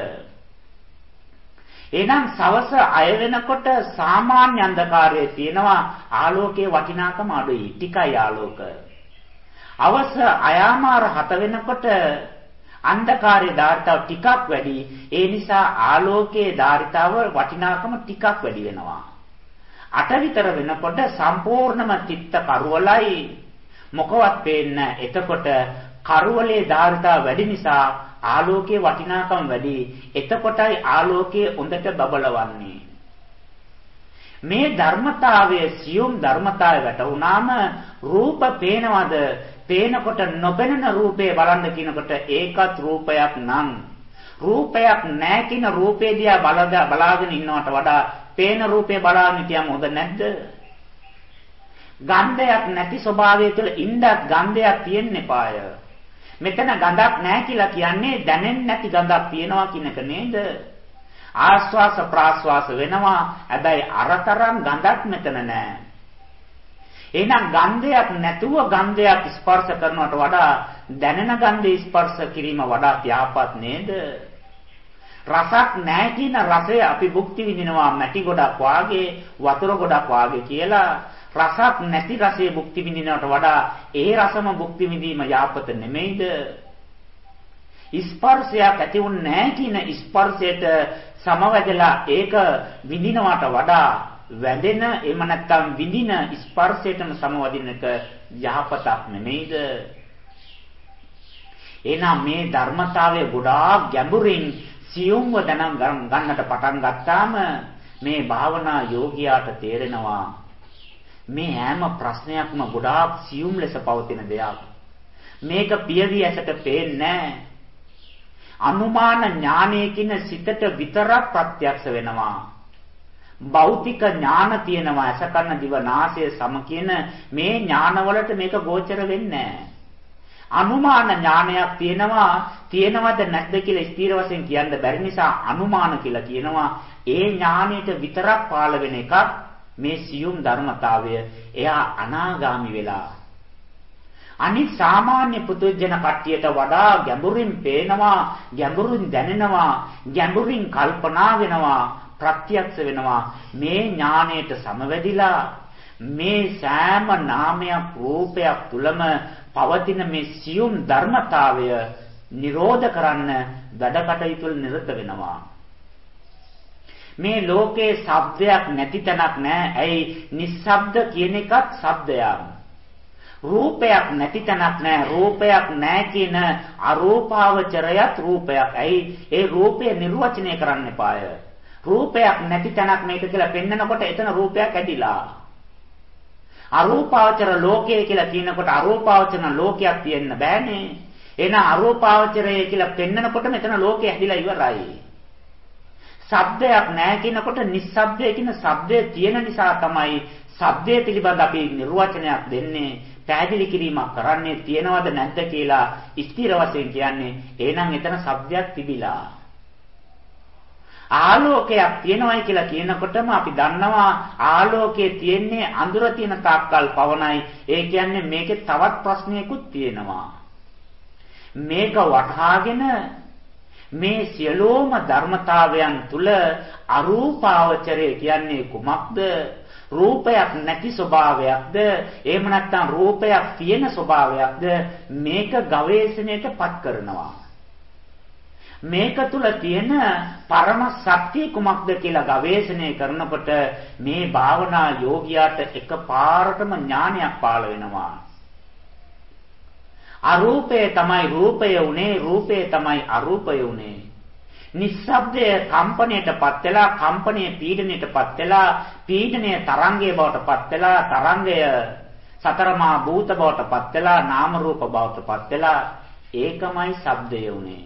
එහෙනම් සවස අය වෙනකොට සාමාන්‍ය අන්ධකාරයේ තියෙනවා ආලෝකයේ වටිනාකම අඩුයි. ටිකයි ආලෝක. අවස අයාමාර 7 වෙනකොට අන්ධකාරයේ ධාරිතාව ටිකක් වැඩි. ඒ නිසා ආලෝකයේ ධාරිතාව වටිනාකම ටිකක් වැඩි වෙනවා. 8 විතර වෙනකොට සම්පූර්ණම චිත්ත කරවලයි මොකවත් පේන්නේ. එතකොට කරවලේ ධාරිතාව වැඩි නිසා ආලෝකයේ වටිනාකම වැඩි. එතකොටයි ආලෝකයේ හොඳට බබලවන්නේ. මේ ධර්මතාවයේ සියුම් ධර්මතාවය වැටුණාම රූප පේනවද? පේනකොට නොපෙනෙන රූපේ බලන්න කියනකොට ඒකත් රූපයක් නම් රූපයක් නැහැ කියන රූපේ දිහා බලාගෙන ඉන්නවට වඩා පේන රූපේ බලාගෙන හිටියම හොඳ නැද්ද? ගන්ධයක් නැති ස්වභාවය තුළ ඉන්නත් ගන්ධයක් තියෙන්න එපාය. මෙතන ගඳක් නැහැ කියලා කියන්නේ දැනෙන්නේ නැති ගඳක් තියෙනවා කියන එක නේද? ආස්වාස ප්‍රාස්වාස වෙනවා. හැබැයි අරතරම් ගඳක් මෙතන නැහැ. එහෙනම් ගන්ධයක් නැතුව ගන්ධයක් ස්පර්ශ කරනවට වඩා දැනෙන ගන්ධය ස්පර්ශ කිරීම වඩා ත්‍යාපත් නේද? රසක් නැහැ කියන රසය අපි භුක්ති විඳිනවා මැටි ගොඩක් වාගේ වතුර ගොඩක් වාගේ කියලා. රසක් නැති රසයේ භුක්ති විඳිනවට වඩා ඒ රසම භුක්ති විඳීම යාපත නෙමෙයිද? ස්පර්ශයක් ඇති වුන්නේ නැහැ කියන ස්පර්ශයට සමවැදලා ඒක විඳිනවට වඩා වැදෙන එහෙම නැත්නම් විඳින ස්පර්ශයටම සමවදින එක යහපතක් නෙමෙයිද? එහෙනම් මේ ධර්මතාවය ගොඩාක් ගැඹුරින් සියුම්ව දැන ගන්නට පටන් ගත්තාම මේ භාවනා යෝගියාට තේරෙනවා මේ හැම ප්‍රශ්නයක්ම ගොඩාක් සියුම් ලෙස පවතින දෙයක්. මේක පියවි ඇසට පේන්නේ අනුමාන ඥානයකින් සිතට විතරක් ප්‍රත්‍යක්ෂ වෙනවා. භෞතික ඥාන තියෙනවා ඇස කන දිව නාසය සම කියන මේ ඥානවලට මේක ගෝචර වෙන්නේ අනුමාන ඥානයක් තියෙනවද නැද්ද කියලා ස්ථීර වශයෙන් කියන්න බැරි නිසා අනුමාන කියලා කියනවා. ඒ ඥානයට විතරක් පාළ වෙන එකක් මේ සියුම් ධර්මතාවය. එයා අනාගාමි වෙලා අනිත් සාමාන්‍ය පුදුජන කට්ටියට වඩා ගැඹුරින් පේනවා, ගැඹුරින් දැනෙනවා, ගැඹුරින් කල්පනා වෙනවා, ප්‍රත්‍යක්ෂ වෙනවා. මේ ඥාණයට සමවැදිලා මේ සෑම නාමයක් රූපයක් තුලම පවතින මේ සියුම් ධර්මතාවය නිරෝධ කරන්න වැඩ කටයුතු නිරත වෙනවා. මේ ලෝකේ ශබ්දයක් නැති තැනක් නැහැ. ඇයි? නිස්සබ්ද කියන එකත් ශබ්දයක්. රූපයක් නැති තැනක් නැහැ. රූපයක් නැහැ කියන අරූපාවචරයත් රූපයක්. ඇයි? ඒ රූපය නිර්වචනය කරන්න එපාය. රූපයක් නැති තැනක් මේක කියලා පෙන්නකොට එතන රූපයක් ඇදිලා. අරූපාවචර ලෝකය කියලා කියනකොට අරූපාවචර ලෝකයක් තියෙන්න බෑනේ. එහෙනම් අරූපාවචරය කියලා පෙන්නකොට මෙතන ලෝකය හැදිලා ඉවරයි. ශබ්දයක් නැහැ කියනකොට නිස්සබ්දය කියන ශබ්දය තියෙන නිසා තමයි ශබ්දය පිළිබඳ අපි නිර්වචනයක් දෙන්නේ. පැහැදිලි කිරීමක් කරන්නේ තියෙනවද නැද්ද කියලා ස්ථිර වශයෙන් කියන්නේ. එහෙනම් එතන ශබ්දයක් තිබිලා. ආලෝකයක් තියෙනවයි කියලා කියනකොටම අපි දන්නවා ආලෝකයේ තියෙන්නේ අඳුර තියෙන තාක්කල් පවණයි. ඒ කියන්නේ මේකේ තවත් ප්‍රශ්නයකුත් තියෙනවා. මේක වටහාගෙන මේ සියලුම ධර්මතාවයන් තුල අරූපාවචරය කියන්නේ කුමක්ද? රූපයක් නැති ස්වභාවයක්ද? එහෙම නැත්නම් රූපයක් තියෙන ස්වභාවයක්ද? මේක ගවේෂණයට පත් කරනවා. මේක තුල තියෙන පරම ශක්තිය කුමක්ද කියලා ගවේෂණය කරනකොට මේ භාවනා යෝගියාට එකපාරටම ඥානයක් පාළ වෙනවා. අරූපය තමයි රූපය උනේ, රූපය තමයි අරූපය උනේ. නිස්සබ්දය කම්පණයටපත් වෙලා, කම්පණය පීඩණයටපත් වෙලා, පීඩණය තරංගයේ බවටපත් වෙලා, තරංගය සතරමා භූත බවටපත් වෙලා, නාම රූප බවටපත් වෙලා, ඒකමයි ශබ්දය උනේ.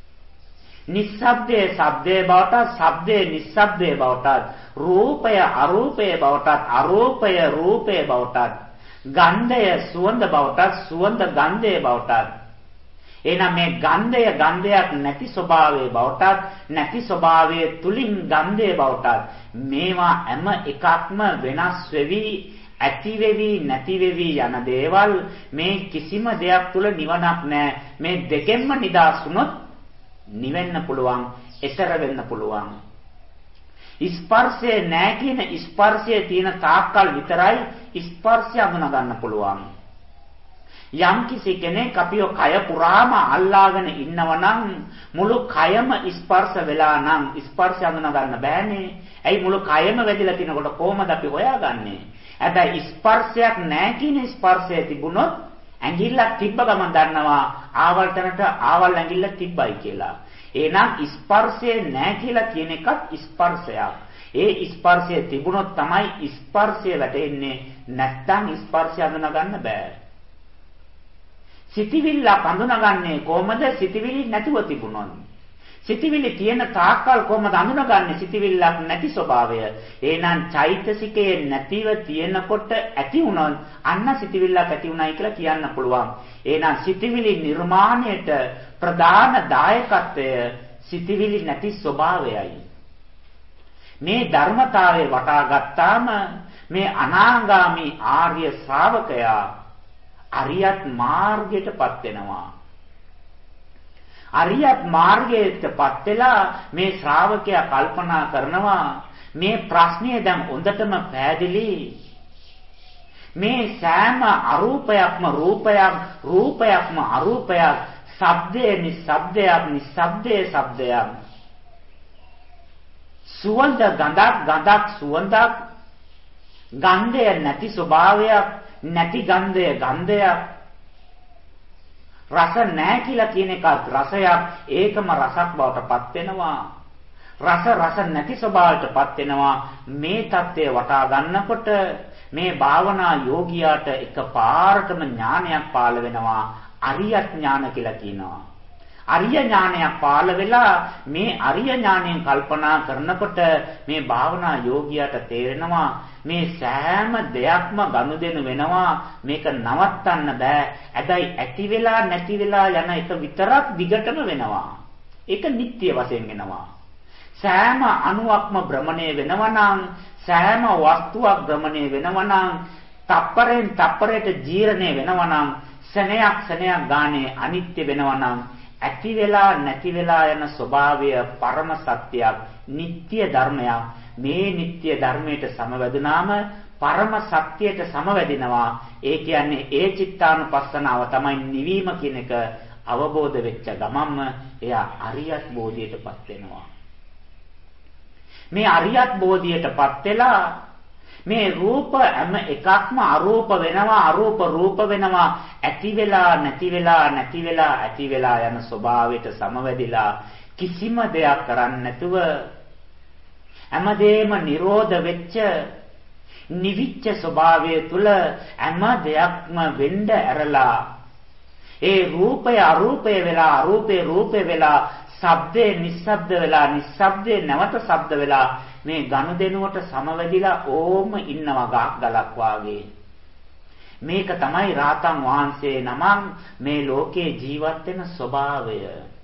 නිස්සබ්දයේ ශබ්දයේ බවටත්, ශබ්දයේ නිස්සබ්දයේ බවටත්, රූපය අරූපයේ බවටත්, අරූපය රූපයේ බවටත්, ගන්ධය සුවඳ බවටත්, සුවඳ ගන්ධයේ බවටත්. එහෙනම් මේ ගන්ධය ගන්ධයක් නැති ස්වභාවයේ බවටත්, නැති ස්වභාවයේ තුලින් ගන්ධයේ බවටත්, මේවා හැම එකක්ම වෙනස් වෙවි, ඇති වෙවි, නැති වෙවි යන දේවල්. මේ කිසිම දෙයක් තුල නිවනක් නැහැ. මේ දෙකෙන්ම නිදහස් වුණොත් නිවෙන්න පුළුවන්, එතර වෙන්න පුළුවන්. ස්පර්ශය නැහැ කියන ස්පර්ශයේ තියෙන තාක්කල් විතරයි ස්පර්ශය හඳුනා ගන්න පුළුවන්. යම් කිසි කෙනෙක් අපිව කය පුරාම අල්ලාගෙන ඉන්නවනම් මුළු කයම ස්පර්ශ වෙලා නම් ස්පර්ශය හඳුනා ගන්න බෑනේ. ඇයි මුළු කයම වැදිලා තිනකොට කොහමද අපි හොයාගන්නේ? හැබැයි ස්පර්ශයක් නැහැ කියන ස්පර්ශය තිබුණොත් ඇඟිල්ලක් තිබ්බ ගමන් දන්නවා ආවල් තැනට ආවල් ඇඟිල්ල තිබ්බයි කියලා. එහෙනම් ස්පර්ශය නැහැ කියලා කියන එකත් ස්පර්ශයක්. ඒ ස්පර්ශය තිබුණොත් තමයි ස්පර්ශය වැටෙන්නේ. නැත්තම් ස්පර්ශය හඳුනා ගන්න බෑ. සිතිවිල්ල හඳුනාගන්නේ කොහමද? සිතිවිලි නැතුව තිබුණොත්. සිතිවිලි තියෙන තාක්කල් කොහමද හඳුනාගන්නේ සිතිවිල්ලක් නැති ස්වභාවය? එහෙනම් චෛතසිකයේ නැතිව තියෙනකොට ඇති වුණොත් අන්න සිතිවිල්ලක් ඇති උනායි කියලා කියන්න පුළුවන්. එහෙනම් සිතිවිලි නිර්මාණයට ප්‍රධාන දායකත්වය සිතිවිලි නැති ස්වභාවයයි. මේ ධර්මතාවය වටා ගත්තාම මේ අනාගාමි ආර්ය ශ්‍රාවකයා අරියත් මාර්ගයටපත් වෙනවා. අරියත් මාර්ගයටපත් වෙලා මේ ශ්‍රාවකයා කල්පනා කරනවා මේ ප්‍රශ්නේ දැන් හොඳටම පැහැදිලි. මේ සෑම අරූපයක්ම රූපයක්, රූපයක්ම අරූපයක්, ශබ්දේ නිස්සබ්දයක්, නිස්සබ්දේ ශබ්දයක්, සුවඳ ගඳක්, ගඳක් සුවඳක්, ගන්ධය නැති ස්වභාවයක්, නැති ගන්ධය ගන්ධයක්, රස නැහැ කියලා කියන එකත් රසයක්, ඒකම රසක් බවට පත් වෙනවා. රස නැති ස්වභාවයටපත් වෙනවා. මේ தත්ත්වය වටා ගන්නකොට මේ භාවනා යෝගියාට එකපාරටම ඥානයක් පාළ වෙනවා. අරියත් ඥාන කියලා කියනවා. අරිය ඥානයක් පාළ වෙලා මේ අරිය ඥාණයෙන් කල්පනා කරනකොට මේ භාවනා යෝගියාට තේරෙනවා මේ සෑම දෙයක්ම ගනුදෙනු වෙනවා. මේක නවත්තන්න බෑ. හැබැයි ඇති වෙලා නැති වෙලා යන එක විතරක් දිගටම වෙනවා. ඒක නිට්ටය වශයෙන් වෙනවා. සෑම අණුවක්ම භ්‍රමණය වෙනවා නම්, සෑම වස්තුවක් භ්‍රමණය වෙනවා නම්, තප්පරෙන් තප්පරයට ජීර්ණය වෙනවා නම්, සනයක් සනයක් ගානේ අනිත්‍ය වෙනවා නම්, ඇති වෙලා නැති වෙලා යන ස්වභාවය පරම සත්‍යයක්, නිට්ටය ධර්මයක්. මේ නිට්ටය ධර්මයට සමවැදුනාම පරම සත්‍යයට සමවැදිනවා. ඒ කියන්නේ ඒ චිත්තානුපස්සනාව තමයි නිවීම කියන එක අවබෝධ වෙච්ච ගමන්ම එයා අරියත් බෝධියටපත් වෙනවා. මේ අරියත් බෝධියටපත් වෙලා මේ රූප හැම එකක්ම අරූප වෙනවා, අරූප රූප වෙනවා, ඇති වෙලා නැති වෙලා, නැති වෙලා ඇති වෙලා යන ස්වභාවයට සමවැදිලා කිසිම දෙයක් කරන්නේ නැතුව හැමදේම නිරෝධ වෙච්ච, නිවිච්ච ස්වභාවය තුල හැම දෙයක්ම වෙන්න ඇරලා ඒ රූපය අරූපය වෙලා අරූපේ රූපේ වෙලා ශබ්දේ නිස්සබ්ද වෙලා නිස්සබ්දේ නැවත ශබ්ද වෙලා මේ ගනුදෙනුවට සමවැදිලා ඕම ඉන්නවා ගලක් වාගේ. මේක තමයි රාතන් වහන්සේ නමක් මේ ලෝකේ ජීවත් වෙන ස්වභාවය.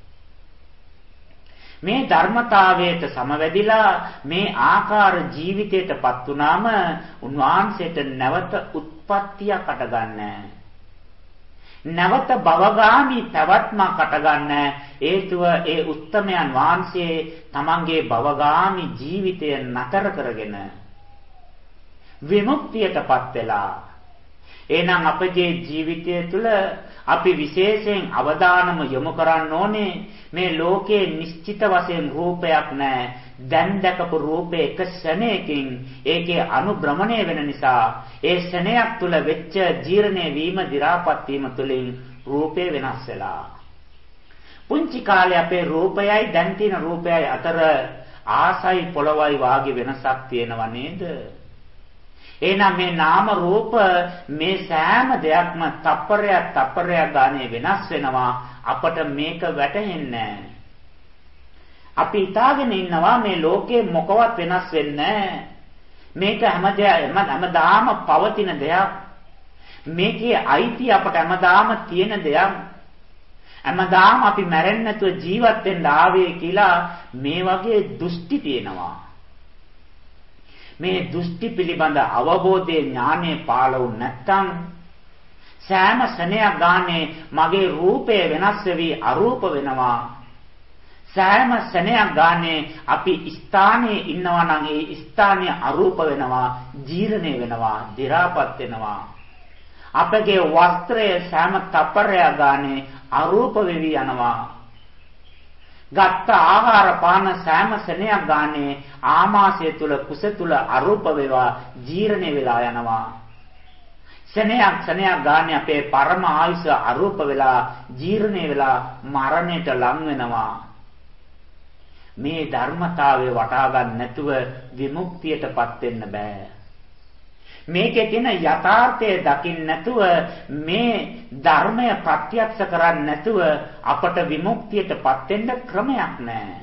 මේ ධර්මතාවයට සමවැදිලා මේ ආකාර ජීවිතයටපත් වුනාම උන්වහන්සේට නැවත උත්පත්තියක් අටගන්නේ නැවත භවගාමි පැවැත්මක් අටගන්න හේතුව ඒ උත්තමයන් වහන්සේ තමන්ගේ භවගාමි ජීවිතය නතර කරගෙන විමුක්තියටපත් වෙලා එහෙනම් අපගේ ජීවිතය තුළ අපි විශේෂයෙන් අවධානම යොමු කරන්න ඕනේ මේ ලෝකේ නිශ්චිත වශයෙන් රූපයක් නැහැ. දැන් දැකපු රූපේ එක ශරණයකින් ඒකේ අනුභ්‍රමණය වෙන නිසා ඒ ශරණයක් තුළ වෙච්ච ජීර්ණය වීම දි รา පත් වීම තුළින් රූපේ වෙනස් වෙලා. පුංචි කාලේ අපේ රූපයයි දැන් තියෙන රූපයයි අතර ආසයි පොළවයි වාගේ වෙනසක් තියෙනව නේද? එහෙනම් මේ නාම රූප මේ සෑම දෙයක්ම තප්පරයක් ගානේ වෙනස් වෙනවා අපට මේක වැටහෙන්නේ අපි හිතාගෙන ඉන්නවා මේ ලෝකේ මොකවත් වෙනස් වෙන්නේ මේක හැමදාම පවතින දෙයක් මේකේ අයිති අපට හැමදාම තියෙන දෙයක් හැමදාම අපි මැරෙන්නේ නැතුව ජීවත් වෙන්න ආවේ කියලා මේ වගේ දෘෂ්ටි තියෙනවා මේ දෘෂ්ටි පිළිබඳ අවබෝධයේ ඥානය පාළ වුනේ නැත්නම් සෑම ශරණයක් ගානේ මගේ රූපය වෙනස් වෙවි අරූප වෙනවා සෑම ශරණයක් ගානේ අපි ස්ථානයේ ඉන්නවා නම් ඒ ස්ථානය අරූප වෙනවා ජීර්ණය වෙනවා දි รา පත් වෙනවා අපගේ වස්ත්‍රය සෑම තප්පරයක් ගානේ අරූප වෙවි යනවා ගත්ත ආහාර පාන සෑම ශරණයක් ගානේ ආමාශය තුල කුස තුල අරූප වේවා ජීර්ණය වෙලා යනවා ශරණයක් ගානේ අපේ පරම ආයුෂ අරූප වෙලා ජීර්ණය වෙලා මරණයට ලං වෙනවා මේ ධර්මතාවය වටහා ගන්න නැතුව විමුක්තියටපත් වෙන්න බෑ මේකේ තියෙන යථාර්ථය දකින්න නැතුව මේ ධර්මය ප්‍රත්‍යක්ෂ කරන්නේ නැතුව අපට විමුක්තියටපත් වෙන්න ක්‍රමයක් නැහැ.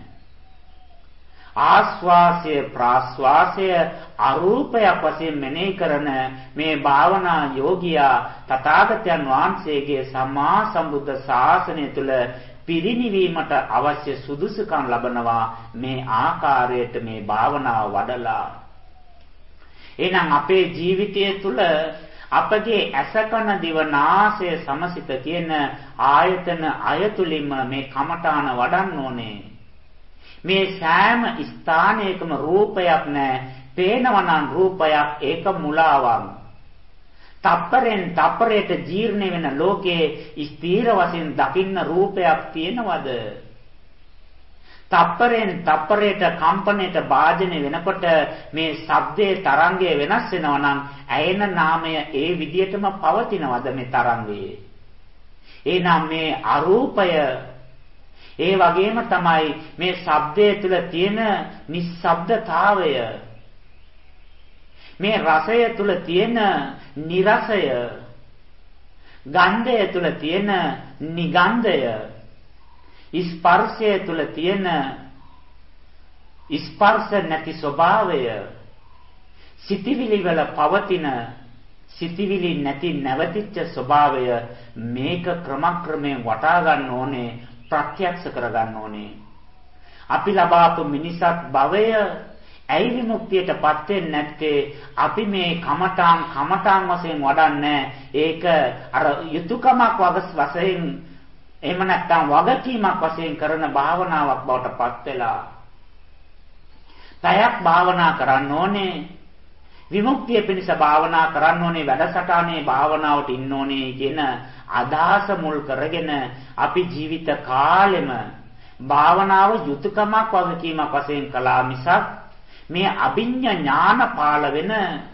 ආස්වාසය ප්‍රාස්වාසය අරූපයක් වශයෙන් මෙනෙහි කරන මේ භාවනා යෝගියා තථාගතයන් වහන්සේගේ සම්මා සම්බුද්ධ ශාසනය තුල පිරිණිවීමට අවශ්‍ය සුදුසුකම් ලබනවා මේ ආකාරයට මේ භාවනාව වඩලා එහෙනම් අපේ ජීවිතය තුළ අපගේ ඇසකන දිව නාසය සමසිත කියන ආයතන අයතුලින්ම මේ කමඨාන වඩන්න ඕනේ. මේ සෑම ස්ථානයකම රූපයක් නැහැ. පේනවනම් රූපයක් ඒක මුලාවක්. තප්පරෙන් තප්පරයට ජීර්ණ වෙන ලෝකයේ ස්ථීර වශයෙන් දකින්න රූපයක් තියෙනවද? තප්පරෙන් තප්පරයට කම්පණයට භාජනය වෙනකොට මේ ශබ්දයේ තරංගය වෙනස් වෙනවා නම් ඇයෙන නාමය ඒ විදිහටම පවතිනවද මේ තරංගයේ? එහෙනම් මේ අරූපය ඒ වගේම තමයි මේ ශබ්දයේ තුල තියෙන නිස්සබ්දතාවය මේ රසය තුල තියෙන නිරසය ගන්ධය තුල තියෙන නිගන්ධය ස්පර්ශය තුල තියෙන ස්පර්ශ නැති ස්වභාවය සිතිවිලි වල පවතින සිතිවිලි නැති නැවතිච්ච ස්වභාවය මේක ක්‍රමක්‍රමයෙන් වටා ගන්න ඕනේ ප්‍රත්‍යක්ෂ කර ගන්න ඕනේ අපි ලබාපු මිනිසත් භවය ඇයි විමුක්තියටපත් වෙන්නේ නැත්තේ අපි මේ කමඨාන් වශයෙන් වඩන්නේ ඒක අර යුතුයකමක් වශයෙන් එහෙම නැත්නම් වගකීමක් වශයෙන් කරන භාවනාවක් බවට පත් වෙලා තයක් භාවනා කරන්න ඕනේ විමුක්තිය පිණිස භාවනා කරන්න ඕනේ වැඩසටහනේ භාවනාවට ඉන්න ඕනේ කියන අදහස මුල් කරගෙන අපි ජීවිත කාලෙම භාවනාව යුතුයකමක් වගකීමක් වශයෙන් කළා මිසක් මේ අභිඥා ඥාන පාල වෙන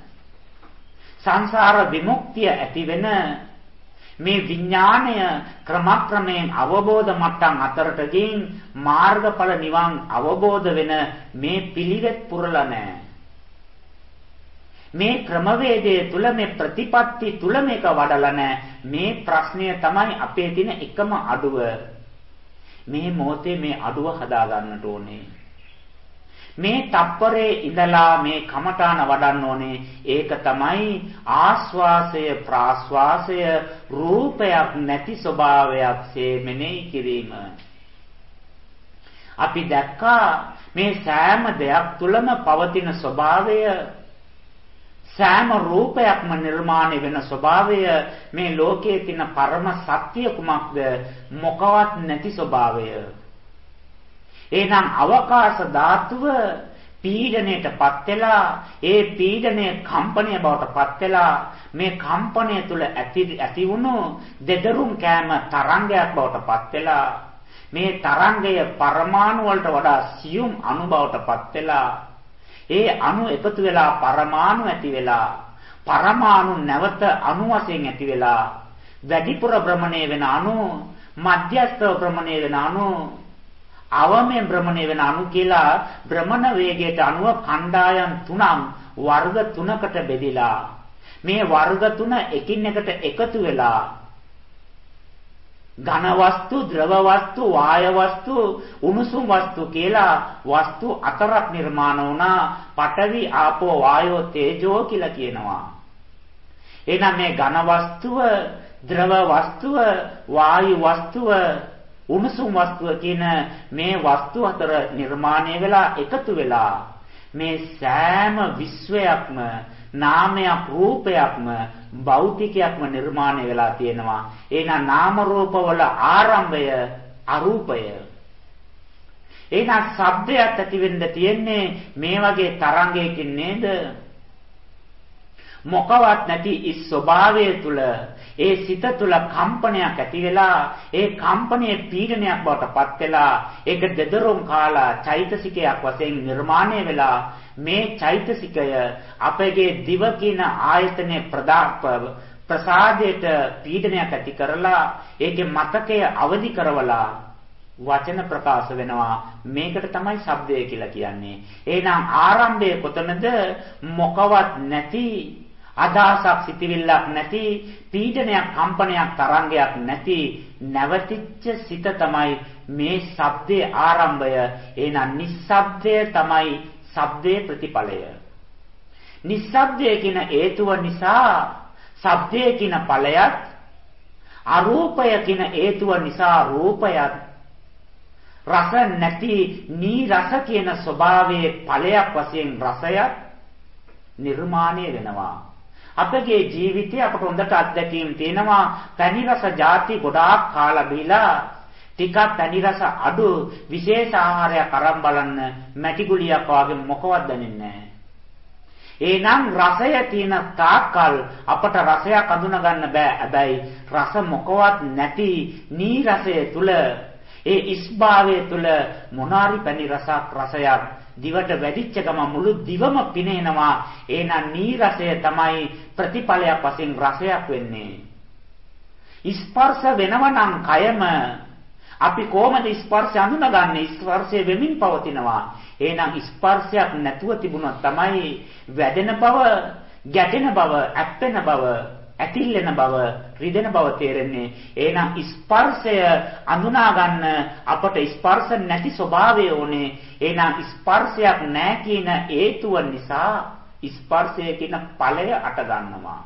සංසාර විමුක්තිය ඇති වෙන මේ විඥාණය ක්‍රමක්‍රමයෙන් අවබෝධ මට්ටම් අතරට ගින් මාර්ගඵල නිවන් අවබෝධ වෙන මේ පිළිවෙත් පුරලා නැහැ. මේ ක්‍රමවේදයේ තුල මේ ප්‍රතිපත්ති තුල මේක වඩලා නැහැ. මේ ප්‍රශ්නය තමයි අපේ තියෙන එකම අඩුව. මේ මොහොතේ මේ අඩුව හදා ගන්නට ඕනේ. මේ තප්පරේ ඉඳලා මේ කමඨාන වඩන්න ඕනේ. ඒක තමයි ආස්වාසය ප්‍රාස්වාසය රූපයක් නැති ස්වභාවයක් මෙනෙහි කිරීම. අපි දැක්කා මේ සෑම දෙයක් තුලම පවතින ස්වභාවය, සෑම රූපයක්ම නිර්මාණය වෙන ස්වභාවය, මේ ලෝකයේ තියෙන පරම සත්‍ය කුමක්ද? මොකවත් නැති ස්වභාවය. එහෙනම් අවකාශ ධාතුව පීඩණයටපත් වෙලා, ඒ පීඩණය කම්පනය බවටපත් වෙලා, මේ කම්පනය තුල ඇති වුණු දෙදරුම් කෑම තරංගයක් බවටපත් වෙලා, මේ තරංගය පරමාණු වලට වඩා සියුම් අණු බවටපත් වෙලා, ඒ අණු එකතු වෙලා පරමාණු ඇති වෙලා, පරමාණු නැවත අණු වශයෙන් ඇති වෙලා, වැඩිපුර භ්‍රමණය වෙන අණු, මධ්‍යස්ථව භ්‍රමණය වෙන අණු, අවමෙන් භ්‍රමණය වෙන අණු කියලා භ්‍රමණ වේගයට අනුව කණ්ඩායම් තුනක් වර්ග තුනකට බෙදිලා, මේ වර්ග තුන එකින් එකට එකතු වෙලා ඝන වස්තු, ද්‍රව වස්තු, වාය වස්තු, උණුසුම් වස්තු කියලා වස්තු හතරක් නිර්මාණ වුණා. පඨවි, ආපෝ, වායෝ, තේජෝ කියලා කියනවා. එහෙනම් මේ ඝන වස්තුව, ද්‍රව වස්තුව, වායු වස්තුව, උණුසුම් වස්තුව කියන මේ වස්තු හතර නිර්මාණය වෙලා එකතු වෙලා මේ සෑම විශ්වයක්ම නාමයක් රූපයක්ම භෞතිකයක්ම නිර්මාණය වෙලා තියෙනවා. එහෙනම් නාම රූපවල ආරම්භය අරූපය. එහෙනම් ශබ්දයක් ඇති වෙන්න තියෙන්නේ මේ වගේ තරංගයකින් නේද? මොකවත් නැති ඒ ස්වභාවය තුල, ඒ සිත තුල කම්පනයක් ඇති වෙලා, ඒ කම්පනයේ පීඩනයක් බවට පත් වෙලා, ඒක දෙදරුම් කාලා චෛතසිකයක් වශයෙන් නිර්මාණය වෙලා, මේ චෛතසිකය අපගේ දිව කියන ආයතනයේ ප්‍රසාදයට පීඩනයක් ඇති කරලා, ඒකේ මතකය අවදි කරවලා වචන ප්‍රකාශ වෙනවා. මේකට තමයි ශබ්දය කියලා කියන්නේ. එහෙනම් ආරම්භය කොතනද? මොකවත් නැති, අදහසක් සිටිවිල්ලක් නැති, පීඩනයක් කම්පනයක් තරංගයක් නැති නැවතිච්ච සිත තමයි මේ ශබ්දයේ ආරම්භය. එහෙනම් නිස්සබ්දය තමයි ශබ්දයේ ප්‍රතිඵලය. නිස්සබ්දය කියන හේතුව නිසා ශබ්දය කියන ඵලයත්, අරූපය කියන හේතුව නිසා රූපයත්, රස නැති නීරස කියන ස්වභාවයේ ඵලයක් වශයෙන් රසයත් නිර්මාණය වෙනවා. අපගේ ජීවිතේ අපට හොඳට අත්දැකීම් තියෙනවා. පැණි රස ಜಾති ගොඩාක් කාලා බීලා ටිකක් පැණි රස අඩු විශේෂ ආහාරයක් අරන් බලන්න මැටි ගුලියක් වගේ මොකවත් දැනෙන්නේ නැහැ. එහෙනම් රසය තියෙන තාක්කල් අපට රසයක් අඳුන ගන්න බෑ. හැබැයි රස මොකවත් නැති නීරසය තුල, ඒ ඉස්භාවය තුල මොනාරි පැණි රසයක් දිවට වැඩිච්ච ගම මුළු දිවම පිනේනවා. එහෙනම් නීරසය තමයි ප්‍රතිඵලයක් වශයෙන් රසයක් වෙන්නේ. ස්පර්ශ වෙනවනම් කයම අපි කොහොමද ස්පර්ශය අඳුනගන්නේ? ස්පර්ශය වෙමින් පවතිනවා. එහෙනම් ස්පර්ශයක් නැතුව තිබුණොත් තමයි වැදෙන බව, ගැටෙන බව, ඇප්පෙන බව, ඇතිල්ලෙන බව, රිදෙන බව තේරෙන්නේ. එහෙනම් ස්පර්ශය අඳුනා ගන්න අපට ස්පර්ශ නැති ස්වභාවය ඕනේ. එහෙනම් ස්පර්ශයක් නැහැ කියන හේතුව නිසා ස්පර්ශය කියන ඵලය අට ගන්නවා.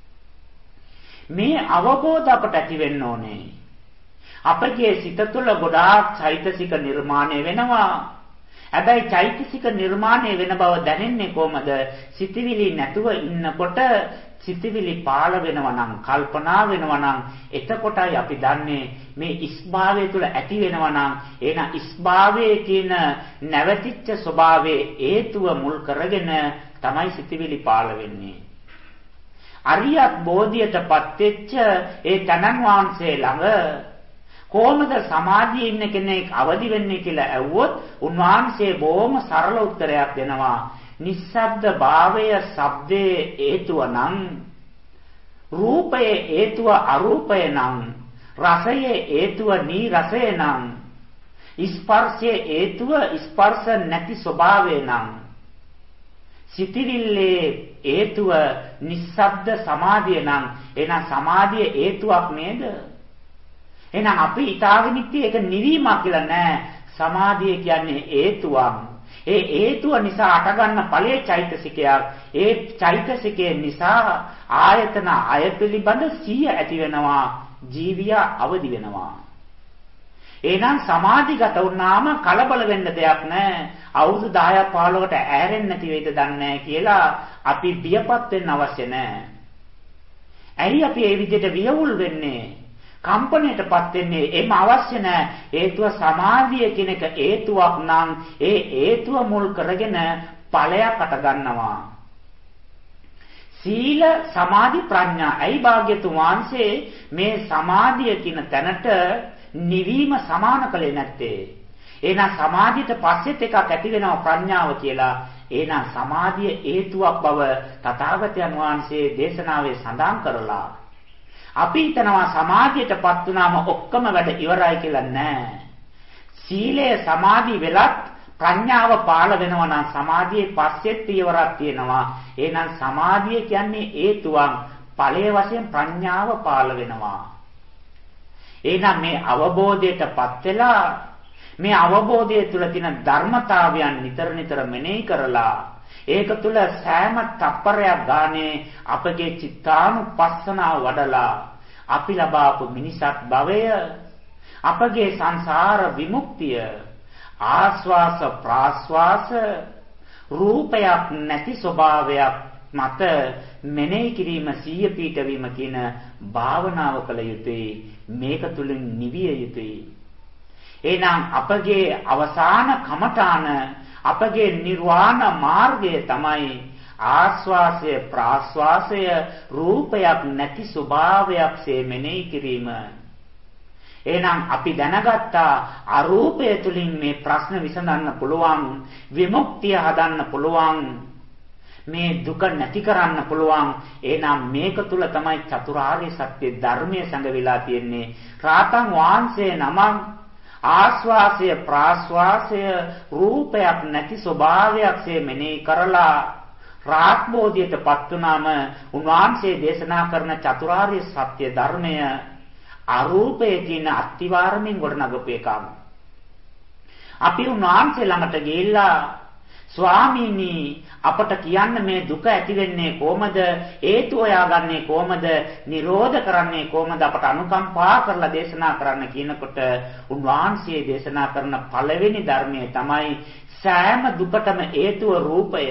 මේ අවබෝධ අපට ඇති වෙන්න ඕනේ. අපගේ සිත තුළ ගොඩාක් චෛතසික නිර්මාණය වෙනවා. හැබැයි චෛතසික නිර්මාණය වෙන බව දැනෙන්නේ කොහමද? සිතවිලි නැතුව ඉන්නකොට සිතවිලි පාළ වෙනවා නම්, කල්පනා වෙනවා නම්, එතකොටයි අපි දන්නේ මේ ඉස්භාවය තුළ ඇති වෙනවා නම්, එහෙනම් ඉස්භාවයේ කියන නැවතිච්ච ස්වභාවයේ හේතුව මුල් කරගෙන තමයි සිතවිලි පාළ වෙන්නේ. අරියත් බෝධියටපත් වෙච්ච ඒ තනන් වහන්සේ ළඟ කොහොමද සමාධියේ ඉන්න කෙනෙක් අවදි වෙන්නේ කියලා ඇහුවොත් උන්වහන්සේ බොහොම සරල උත්තරයක් දෙනවා. නිස්සබ්ද භාවය ශබ්දයේ හේතුව නම්, රූපයේ හේතුව අරූපය නම්, රසයේ හේතුව නීරසය නම්, ස්පර්ශයේ හේතුව ස්පර්ශ නැති ස්වභාවය නම්, සිතිවිල්ලේ හේතුව නිස්සබ්ද සමාධිය නම් එහෙනම් සමාධිය හේතුවක් නේද? එහෙනම් අපි හිතාගෙන ඉන්නේ ඒක නිවීමක් කියලා නෑ. සමාධිය කියන්නේ හේතුවක්. ඒ හේතුව නිසා අටගන්න ඵලයේ චෛතසිකයක්. ඒ චෛතසිකයේ නිසා ආයතන අය පිළිබඳ සිහිය ඇති වෙනවා. ජීවියා අවදි වෙනවා. එහෙනම් සමාධිගත වුණාම කලබල වෙන්න දෙයක් නැහැ. අවුරුදු 10ක් 15කට ඈරෙන්නේ නැති වෙයිද දන්නේ නැහැ කියලා අපි බියපත් වෙන්න අවශ්‍ය නැහැ. ඇයි අපි මේ විදිහට වියවුල් වෙන්නේ? කම්පණයටපත් වෙන්නේ එම අවශ්‍ය නැහැ. හේතුව සමාධිය කියන එක හේතුවක් නම් ඒ හේතුව මුල් කරගෙන ඵලයක් අට ගන්නවා. සීල සමාධි ප්‍රඥා. ඇයි භාග්‍යතුන් වහන්සේ මේ සමාධිය කියන තැනට නිවීම සමාන කළේ නැත්තේ? එහෙනම් සමාධියට පස්සෙත් එකක් ඇති වෙනවා ප්‍රඥාව කියලා. එහෙනම් සමාධිය හේතුවක් බව තථාගතයන් වහන්සේ දේශනාවේ සඳහන් කරලා. අපි හිතනවා සමාධියටපත් වුණාම ඔක්කොම වැඩ ඉවරයි කියලා නෑ. සීලය සමාධි වෙලත් ප්‍රඥාව පාළ වෙනවා නම් සමාධියේ පස්සෙත් ඉවරක් තියෙනවා. එහෙනම් සමාධිය කියන්නේ හේතුවක්. ඵලයේ වශයෙන් ප්‍රඥාව පාළ වෙනවා. එහෙනම් මේ අවබෝධයටපත් වෙලා මේ අවබෝධය තුළ තියෙන ධර්මතාවයන් නිතර මෙනෙහි කරලා ඒක තුළ සෑම තප්පරයක් ගානේ අපගේ චිත්තානුපස්සනාව වඩලා අපි ලබාපු මිනිසක් භවය අපගේ සංසාර විමුක්තිය ආස්වාස ප්‍රාස්වාස රූපයක් නැති ස්වභාවයක් මත මෙනෙහි කිරීම සිහිය පීඨවීම කියන භාවනාව කළ යුතුයි. මේක තුලින් නිවිය යුතුයි. එහෙනම් අපගේ අවසාන කමඨාන අපගේ නිර්වාණ මාර්ගය තමයි ආස්වාසය ප්‍රාස්වාසය රූපයක් නැති ස්වභාවයක්සේ මෙනෙහි කිරීම. එහෙනම් අපි දැනගත්තා අරූපය තුලින් මේ ප්‍රශ්න විසඳන්න පුළුවන්, විමුක්තිය හදන්න පුළුවන්, මේ දුක නැති කරන්න පුළුවන්. එහෙනම් මේක තුල තමයි චතුරාර්ය සත්‍ය ධර්මයේ සංගවිලා තියෙන්නේ. රාතන් වහන්සේ නමක් ආස්වාසය ප්‍රාස්වාසය රූපයක් නැති ස්වභාවයක්සේ මෙනෙහි කරලා රාත්බෝධියටපත් වුණාම උන්වහන්සේ දේශනා කරන චතුරාර්ය සත්‍ය ධර්මය අරූපයේ තියෙන අත්විවරණයෙන් ගොඩනගපු එකක්. අපි උන්වහන්සේ ළඟට ගිහිල්ලා ස්වාමීනි අපට කියන්න මේ දුක ඇති වෙන්නේ කොහමද? හේතු හොයාගන්නේ කොහමද? නිරෝධ කරන්නේ කොහමද? අපට අනුකම්පා කරලා දේශනා කරන්න කියනකොට උන්වහන්සේ දේශනා කරන පළවෙනි ධර්මය තමයි සෑම දුකටම හේතුව රූපය.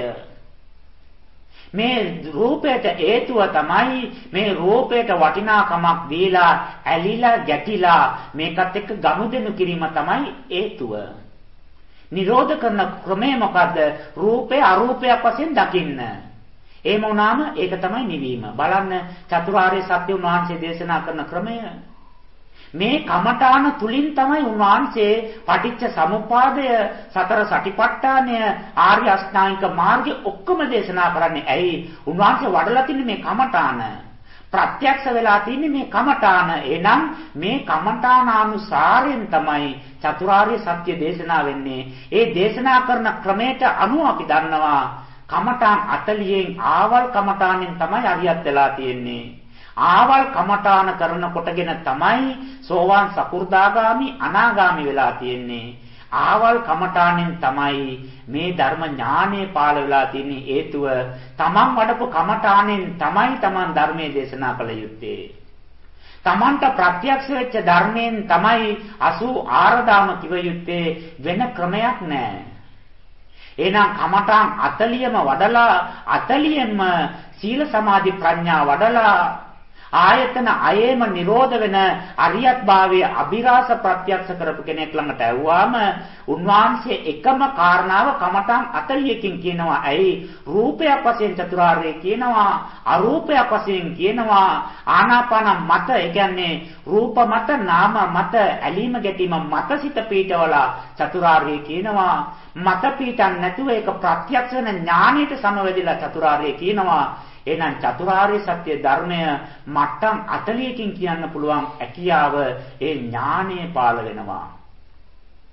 මේ රූපයට හේතුව තමයි මේ රූපයට වටිනාකමක් දීලා ඇලිලා ගැටිලා මේකත් එක්ක ගනුදෙනු කිරීම තමයි හේතුව. නිරෝධ කරන ක්‍රමය මොකද්ද? රූපේ අරූපයක් වශයෙන් දකින්න. එහෙම වුණාම ඒක තමයි නිවීම. බලන්න චතුරාර්ය සත්‍ය උන්වහන්සේ දේශනා කරන ක්‍රමය. මේ කමඨාන තුලින් තමයි උන්වහන්සේ පටිච්ච සමුප්පාදය, සතර සටිපට්ඨානය, ආර්ය අෂ්ටාංගික මාර්ගය ඔක්කොම දේශනා කරන්නේ. ඇයි? උන්වහන්සේ වඩලා තින්නේ මේ කමඨාන. ප්‍රත්‍යක්ෂ වෙලා තින්නේ මේ කමඨාන. එනම් මේ කමඨානානුසාරයෙන් තමයි චතුරාර්ය සත්‍ය දේශනා වෙන්නේ. ඒ දේශනා කරන ක්‍රමයට අනුව අපි දන්නවා කමඨාන් 40න් ආවල් කමඨානෙන් තමයි අරියත් වෙලා තියෙන්නේ. ආවල් කමඨාන කරන කොටගෙන තමයි සෝවාන් සකු르දාගාමි අනාගාමි වෙලා තියෙන්නේ. ආවල් කමඨානෙන් තමයි මේ ධර්ම ඥානෙ පාළ වෙලා තියෙන්නේ. හේතුව තමන් වඩපු කමඨානෙන් තමයි තමන් ධර්මයේ දේශනා කළ යුත්තේ. තමන්ට ප්‍රත්‍යක්ෂ වෙච්ච ධර්මයෙන් තමයි 84000ම කිව යුත්තේ. වෙන ක්‍රමයක් නැහැ. එහෙනම් කමඨාන් 40ම වඩලා 40න්ම සීල සමාධි ප්‍රඥා වඩලා ආයතන අයේම නිරෝධ වෙන අරියත් භාවයේ අභිරහස ප්‍රත්‍යක්ෂ කරපු කෙනෙක් ළඟට ඇව්වාම උන්වහන්සේ එකම කාරණාව කමඨාන් 40කින් කියනවා. ඇයි? රූපයක් වශයෙන් චතුරාර්ය කියනවා, අරූපයක් වශයෙන් කියනවා. ආනාපාන මත, ඒ කියන්නේ රූප මත, නාම මත, ඇලීම ගැටීම මත සිත පීඨවලා චතුරාර්ය කියනවා. මත පීඨන් නැතුව ඒක ප්‍රත්‍යක්ෂ වෙන ඥාණයට සමවැදිලා චතුරාර්ය කියනවා. එහෙනම් චතුරාර්ය සත්‍ය ධර්මය මට්ටම් 40කින් කියන්න පුළුවන් හැකියාව ඒ ඥානයේ පාළ වෙනවා.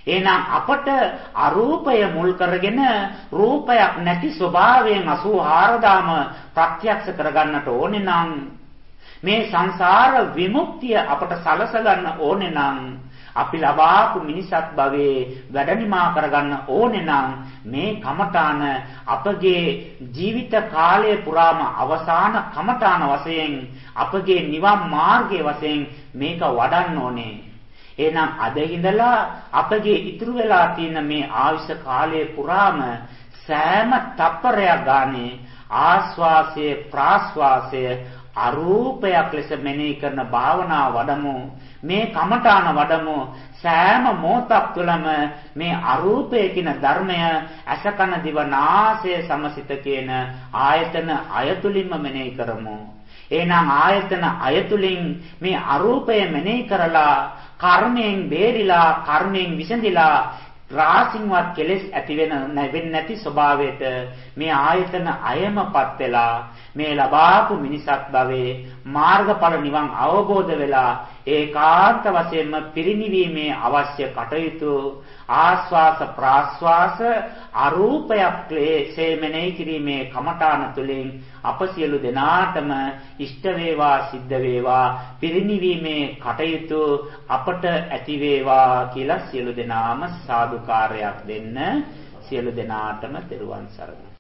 එහෙනම් අපට අරූපය මුල් කරගෙන රූපයක් නැති ස්වභාවයෙන් 84000ම ප්‍රත්‍යක්ෂ කරගන්නට ඕනේ නම් මේ සංසාර විමුක්තිය අපට සලස ගන්න ඕනේ නම් අපි ලබාපු මිනිසත් භවයේ වැඩනිමා කරගන්න ඕනේ නම් මේ කමඨාන අපගේ ජීවිත කාලය පුරාම අවසාන කමඨාන වශයෙන් අපගේ නිවන් මාර්ගයේ වශයෙන් මේක වඩන්න ඕනේ. එහෙනම් අද ඉඳලා අපගේ ඉතුරු වෙලා තියෙන මේ ආයුෂ කාලය පුරාම සෑම තප්පරයක් ගානේ ආස්වාසය ප්‍රාස්වාසය අරූපයක් ලෙස මෙනෙහි කරන භාවනා වඩමු. මේ කමඨාන වඩමු. සෑම මොහොතක් තුළම මේ අරූපය කියන ධර්මය අසකන දිව නාසය සමසිත කියන ආයතන අයතුලින්ම මෙනෙහි කරමු. එහෙනම් ආයතන අයතුලින් මේ අරූපය මෙනෙහි කරලා කර්මයෙන් බේරිලා කර්මයෙන් විසඳිලා රාසින්වත් කෙලෙස් ඇති වෙන්නේ නැති ස්වභාවයට මේ ආයතන අයමපත් වෙලා මේ ලබාපු මිනිසත් භවයේ මාර්ගඵල නිවන් අවබෝධ වෙලා ඒකාන්ත වශයෙන්ම පිරිණිවීමේ අවශ්‍ය කටයුතු ආස්වාස ප්‍රාස්වාස අරූපයක් ලෙසේ මෙනෙහි කිරීමේ කමඨාන තුළින් අප සියලු දෙනාටම ඉෂ්ට වේවා සිද්ධ වේවා පිරිණිවීමේ කටයුතු අපට ඇති වේවා කියලා සියලු දෙනාම සාදුකාරයක් දෙන්න සියලු දෙනාටම තෙරුවන් සරණයි.